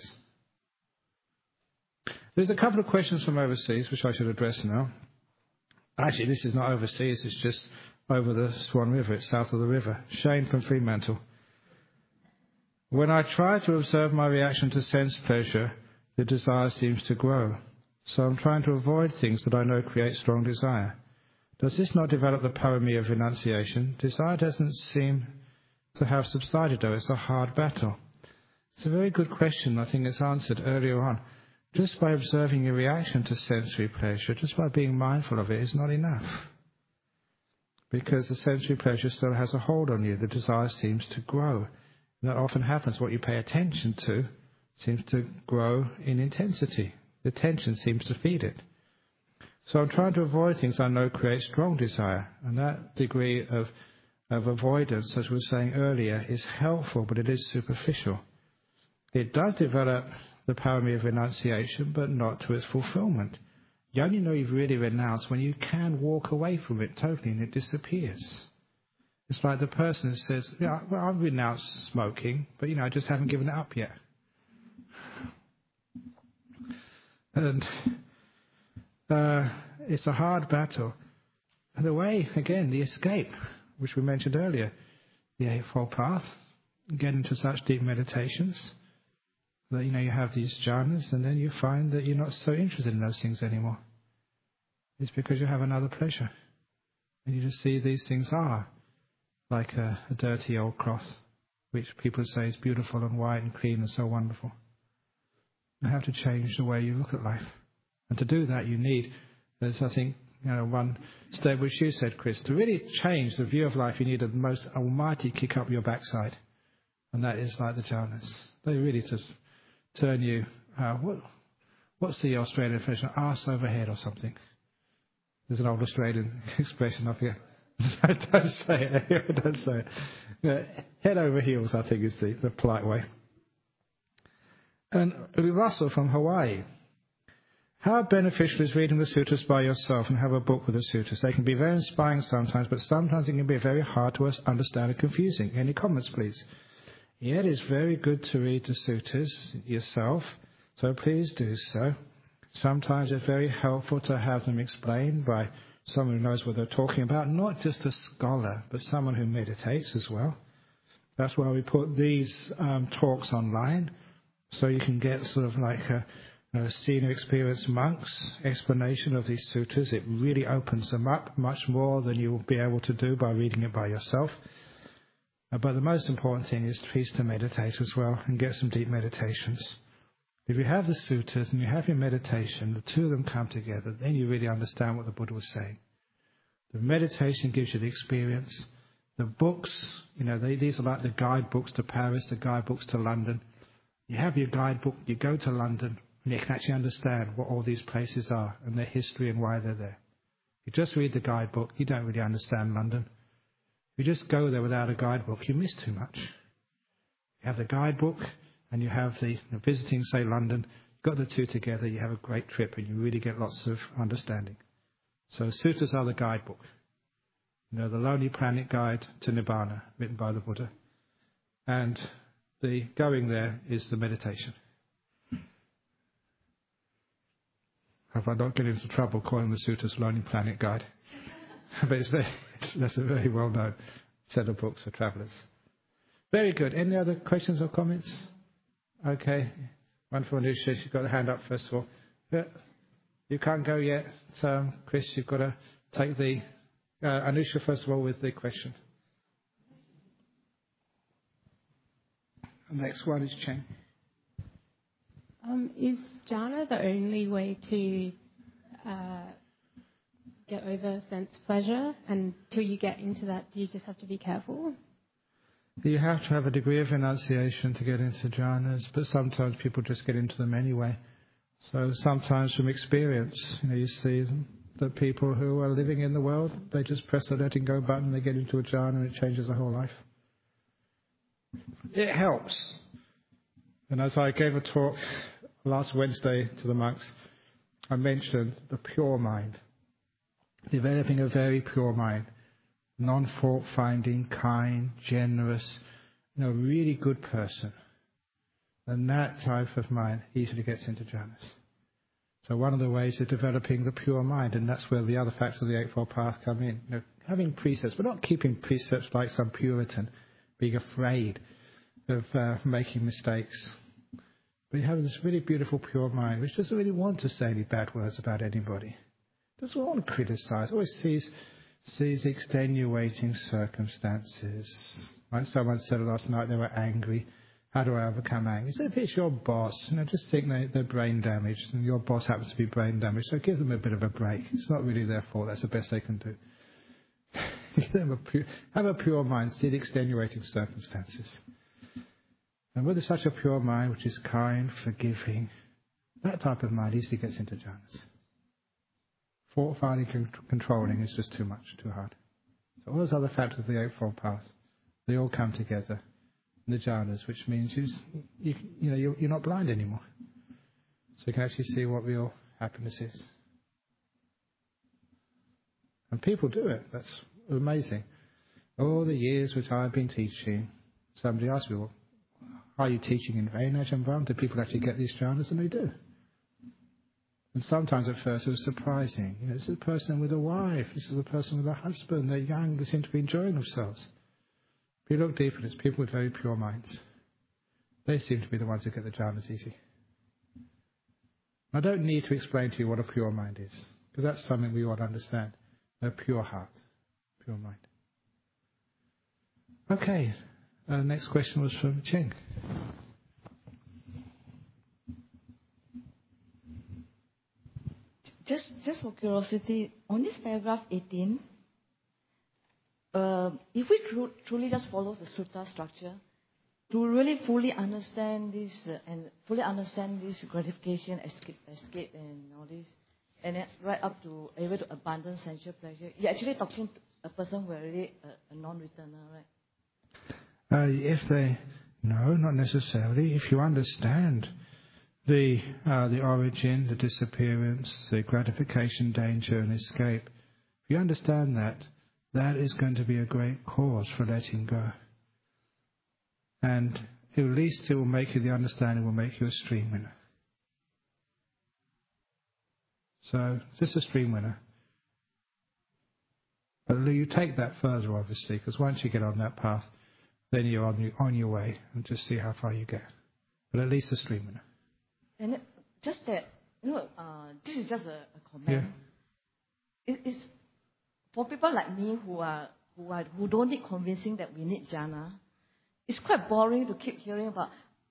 Speaker 1: There's a couple of questions from overseas, which I should address now. Actually, this is not overseas. It's just over the Swan River. It's south of the river. Shane from Fremantle. When I try to observe my reaction to sense pleasure, the desire seems to grow. So I'm trying to avoid things that I know create strong desire. Does this not develop the parami of renunciation? Desire doesn't seem to have subsided, though. It's a hard battle. It's a very good question. I think it's answered earlier on. Just by observing your reaction to sensory pleasure, just by being mindful of it, is not enough. Because the sensory pleasure still has a hold on you. The desire seems to grow. And that often happens. What you pay attention to seems to grow in intensity. The tension seems to feed it. So I'm trying to avoid things I know create strong desire. And that degree of avoidance, as we were saying earlier, is helpful, but it is superficial. It does develop the power of renunciation, but not to its fulfillment. You only know you've really renounced when you can walk away from it totally and it disappears. It's like the person who says, yeah, well, I've renounced smoking, but, I just haven't given it up yet. And it's a hard battle. And the way, again, the escape, which we mentioned earlier, the Eightfold Path, get into such deep meditations that, you have these jhanas, and then you find that you're not so interested in those things anymore. It's because you have another pleasure. And you just see these things are like a dirty old cloth, which people say is beautiful and white and clean and so wonderful. You have to change the way you look at life. And to do that, you need, as I think, one step which you said, Chris, to really change the view of life, you need the most almighty kick up your backside. And that is like the jhanas. They really just turn you, what's the Australian expression? Arse over head or something. There's an old Australian expression, I forget. Don't say it. Don't say it. Head over heels, I think, is the polite way. And Russell from Hawaii. How beneficial is reading the sutras by yourself and have a book with the sutras? They can be very inspiring sometimes, but sometimes it can be very hard to understand and confusing. Any comments, please? Yeah, it is very good to read the sutras yourself, so please do so. Sometimes it's very helpful to have them explained by someone who knows what they're talking about, not just a scholar, but someone who meditates as well. That's why we put these talks online, so you can get sort of like a senior experienced monk's explanation of these sutras. It really opens them up much more than you will be able to do by reading it by yourself. But the most important thing is please to meditate as well and get some deep meditations. If you have the sutras and you have your meditation, the two of them come together, then you really understand what the Buddha was saying. The meditation gives you the experience. The books, these are like the guidebooks to Paris, the guidebooks to London. You have your guidebook, you go to London, and you can actually understand what all these places are and their history and why they're there. If you just read the guidebook, you don't really understand London. If you just go there without a guidebook, you miss too much. You have the guidebook and you have the visiting, say, London. You've got the two together, you have a great trip and you really get lots of understanding. So sutras are the guidebook. The Lonely Planet Guide to Nibbana, written by the Buddha. And the going there is the meditation. Hope I don't get into trouble calling the sutras Lonely Planet Guide. But that's a very well-known set of books for travellers. Very good. Any other questions or comments? Okay. One for Anusha. She's got the hand up first of all. You can't go yet. So, Chris, you've got to take the... Anusha first of all with the question. The next one is Cheng.
Speaker 7: Is jhana the only way to get over sense pleasure? And till you get into that, do you just have to be careful?
Speaker 1: You have to have a degree of renunciation to get into jhanas, but sometimes people just get into them anyway. So sometimes from experience, you see that people who are living in the world, they just press the letting go button, they get into a jhana and it changes their whole life. It helps. And as I gave a talk last Wednesday to the monks, I mentioned the pure mind. Developing a very pure mind. Non-fault finding, kind, generous, really good person. And that type of mind easily gets into jhanas. So one of the ways is developing the pure mind, and that's where the other facts of the Eightfold Path come in. Having precepts, but not keeping precepts like some Puritan, being afraid of making mistakes. But you have this really beautiful pure mind, which doesn't really want to say any bad words about anybody. Doesn't want to criticize, always sees extenuating circumstances. Like someone said last night, they were angry. How do I overcome anger? So if it's your boss, just think they're brain damaged, and your boss happens to be brain damaged, so give them a bit of a break. It's not really their fault. That's the best they can do. Have a pure mind. See the extenuating circumstances. And with such a pure mind, which is kind, forgiving, that type of mind easily gets into jhanas. Fault-finding, controlling is just too much, too hard. So all those other factors of the Eightfold Path, they all come together in the jhanas, which means you're not blind anymore. So you can actually see what real happiness is. And people do it. That's amazing. All the years which I've been teaching, somebody asked me, well, are you teaching in vain, Ajahn Brahm? Do people actually get these jhanas? And they do. And sometimes at first it was surprising. This is a person with a wife. This is a person with a husband. They're young. They seem to be enjoying themselves. If you look deeper, it's people with very pure minds. They seem to be the ones who get the jhanas easy. I don't need to explain to you what a pure mind is, because that's something we all understand. A pure heart, pure mind. Okay, next question was from Cheng.
Speaker 8: Just for curiosity, on this paragraph 18, if we truly just follow the sutta structure, to really fully understand this gratification, escape and all this, and then right up to able to abandon sensual pleasure, you're actually talking to a person who is really a non-returner, right?
Speaker 1: No, not necessarily. If you understand the origin, the disappearance, the gratification, danger and escape, if you understand that, that is going to be a great cause for letting go. And at least it will make you, the understanding will make you a stream winner. So, just a stream winner. But you take that further, obviously, because once you get on that path, then you're on your way, and just see how far you get. But at least a stream winner.
Speaker 8: And just that, this is just a comment. Yeah. It's for people like me who don't need convincing that we need jhana. It's quite boring to keep hearing about.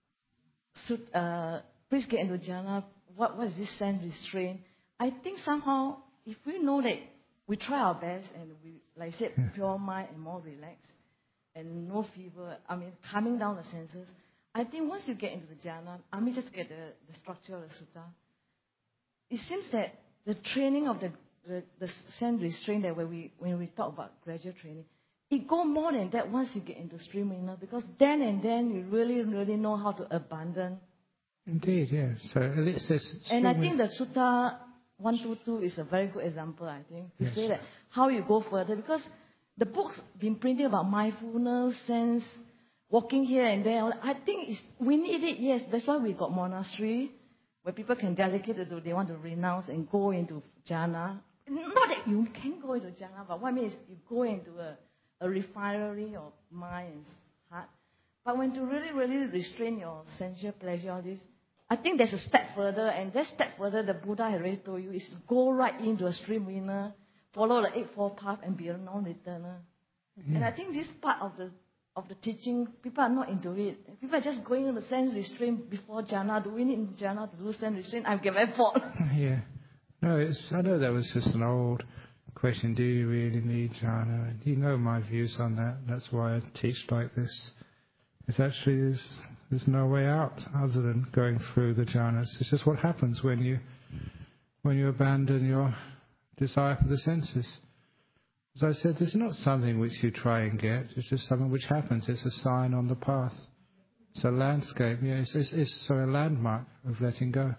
Speaker 8: Please get into jhana. What is this sense restraint? I think somehow, if we know that we try our best and we, like I said, pure mind and more relaxed and no fever, calming down the senses, I think once you get into the jhana, just get the structure of the sutta. It seems that the training of the sense restraint, that when we talk about gradual training, it goes more than that once you get into stream winner, because then and then you really, really know how to abandon.
Speaker 1: Indeed, yes. So it says.
Speaker 8: And I think the Sutta 122 is a very good example, I think, to say that how you go further, because the book's been printing about mindfulness, sense, walking here and there. I think we need it, yes. That's why we got monastery, where people can delegate to do, they want to renounce and go into jhana. Not that you can go into jhana, but what I mean is you go into a refinery of mind and heart. But when to really, really restrain your sensual pleasure, all this, I think there's a step further, and that step further, the Buddha has already told you, is go right into a stream winner, follow the Eightfold Path, and be a non-returner. Yeah. And I think this part of the teaching, people are not into it. People are just going into sense restraint before jhana. Do we need jhana to do sense restraint? I get very bored. Yeah.
Speaker 1: No, I know that was just an old question. Do you really need jhana? And you know my views on that. That's why I teach like this. It's actually there's no way out other than going through the jhanas. It's just what happens when you abandon your desire for the senses. As I said, it's not something which you try and get. It's just something which happens. It's a sign on the path. It's a landscape. Yeah, it's a landmark of letting go.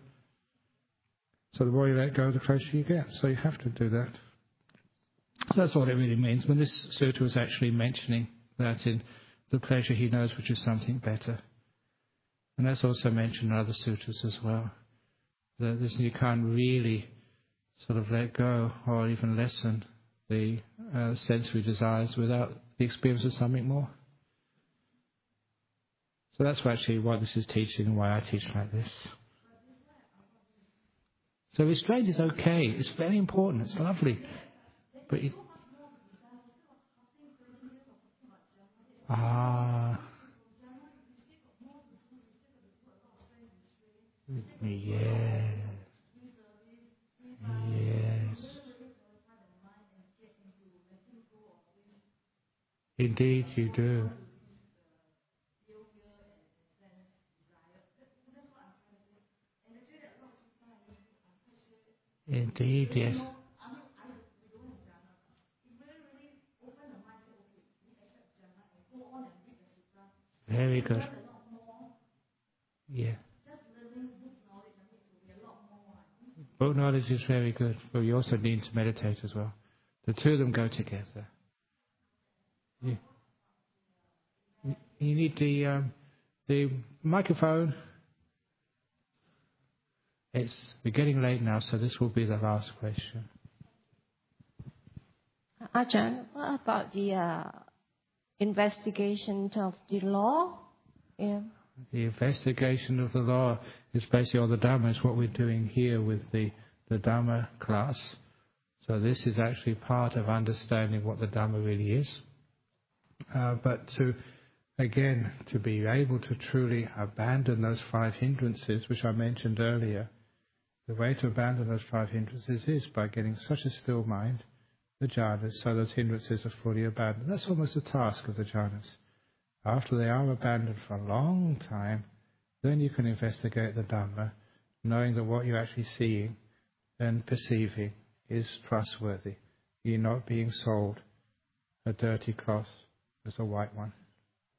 Speaker 1: So the more you let go, the closer you get. So you have to do that. So that's what it really means. When this sutta was actually mentioning that in the pleasure he knows, which is something better. And that's also mentioned in other sutras as well. That you can't really sort of let go or even lessen the sensory desires without the experience of something more. So that's actually why this is teaching and why I teach like this. So restraint is okay. It's very important. It's lovely. But yes. Indeed you do. Indeed, yes. Very good. Yeah. Book knowledge is very good, but you also need to meditate as well. The two of them go together. Yeah. You need the microphone. We're getting late now, so this will be the last question.
Speaker 9: Ajahn, what about the investigation of the law? Yeah.
Speaker 1: The investigation of the law is basically on the Dhamma. It's what we're doing here with the Dhamma class. So this is actually part of understanding what the Dhamma really is. But to be able to truly abandon those 5 hindrances, which I mentioned earlier, the way to abandon those 5 hindrances is by getting such a still mind, the jhanas, so those hindrances are fully abandoned. That's almost the task of the jhanas. After they are abandoned for a long time, then you can investigate the Dhamma, knowing that what you're actually seeing and perceiving is trustworthy. You're not being sold a dirty cloth as a white one.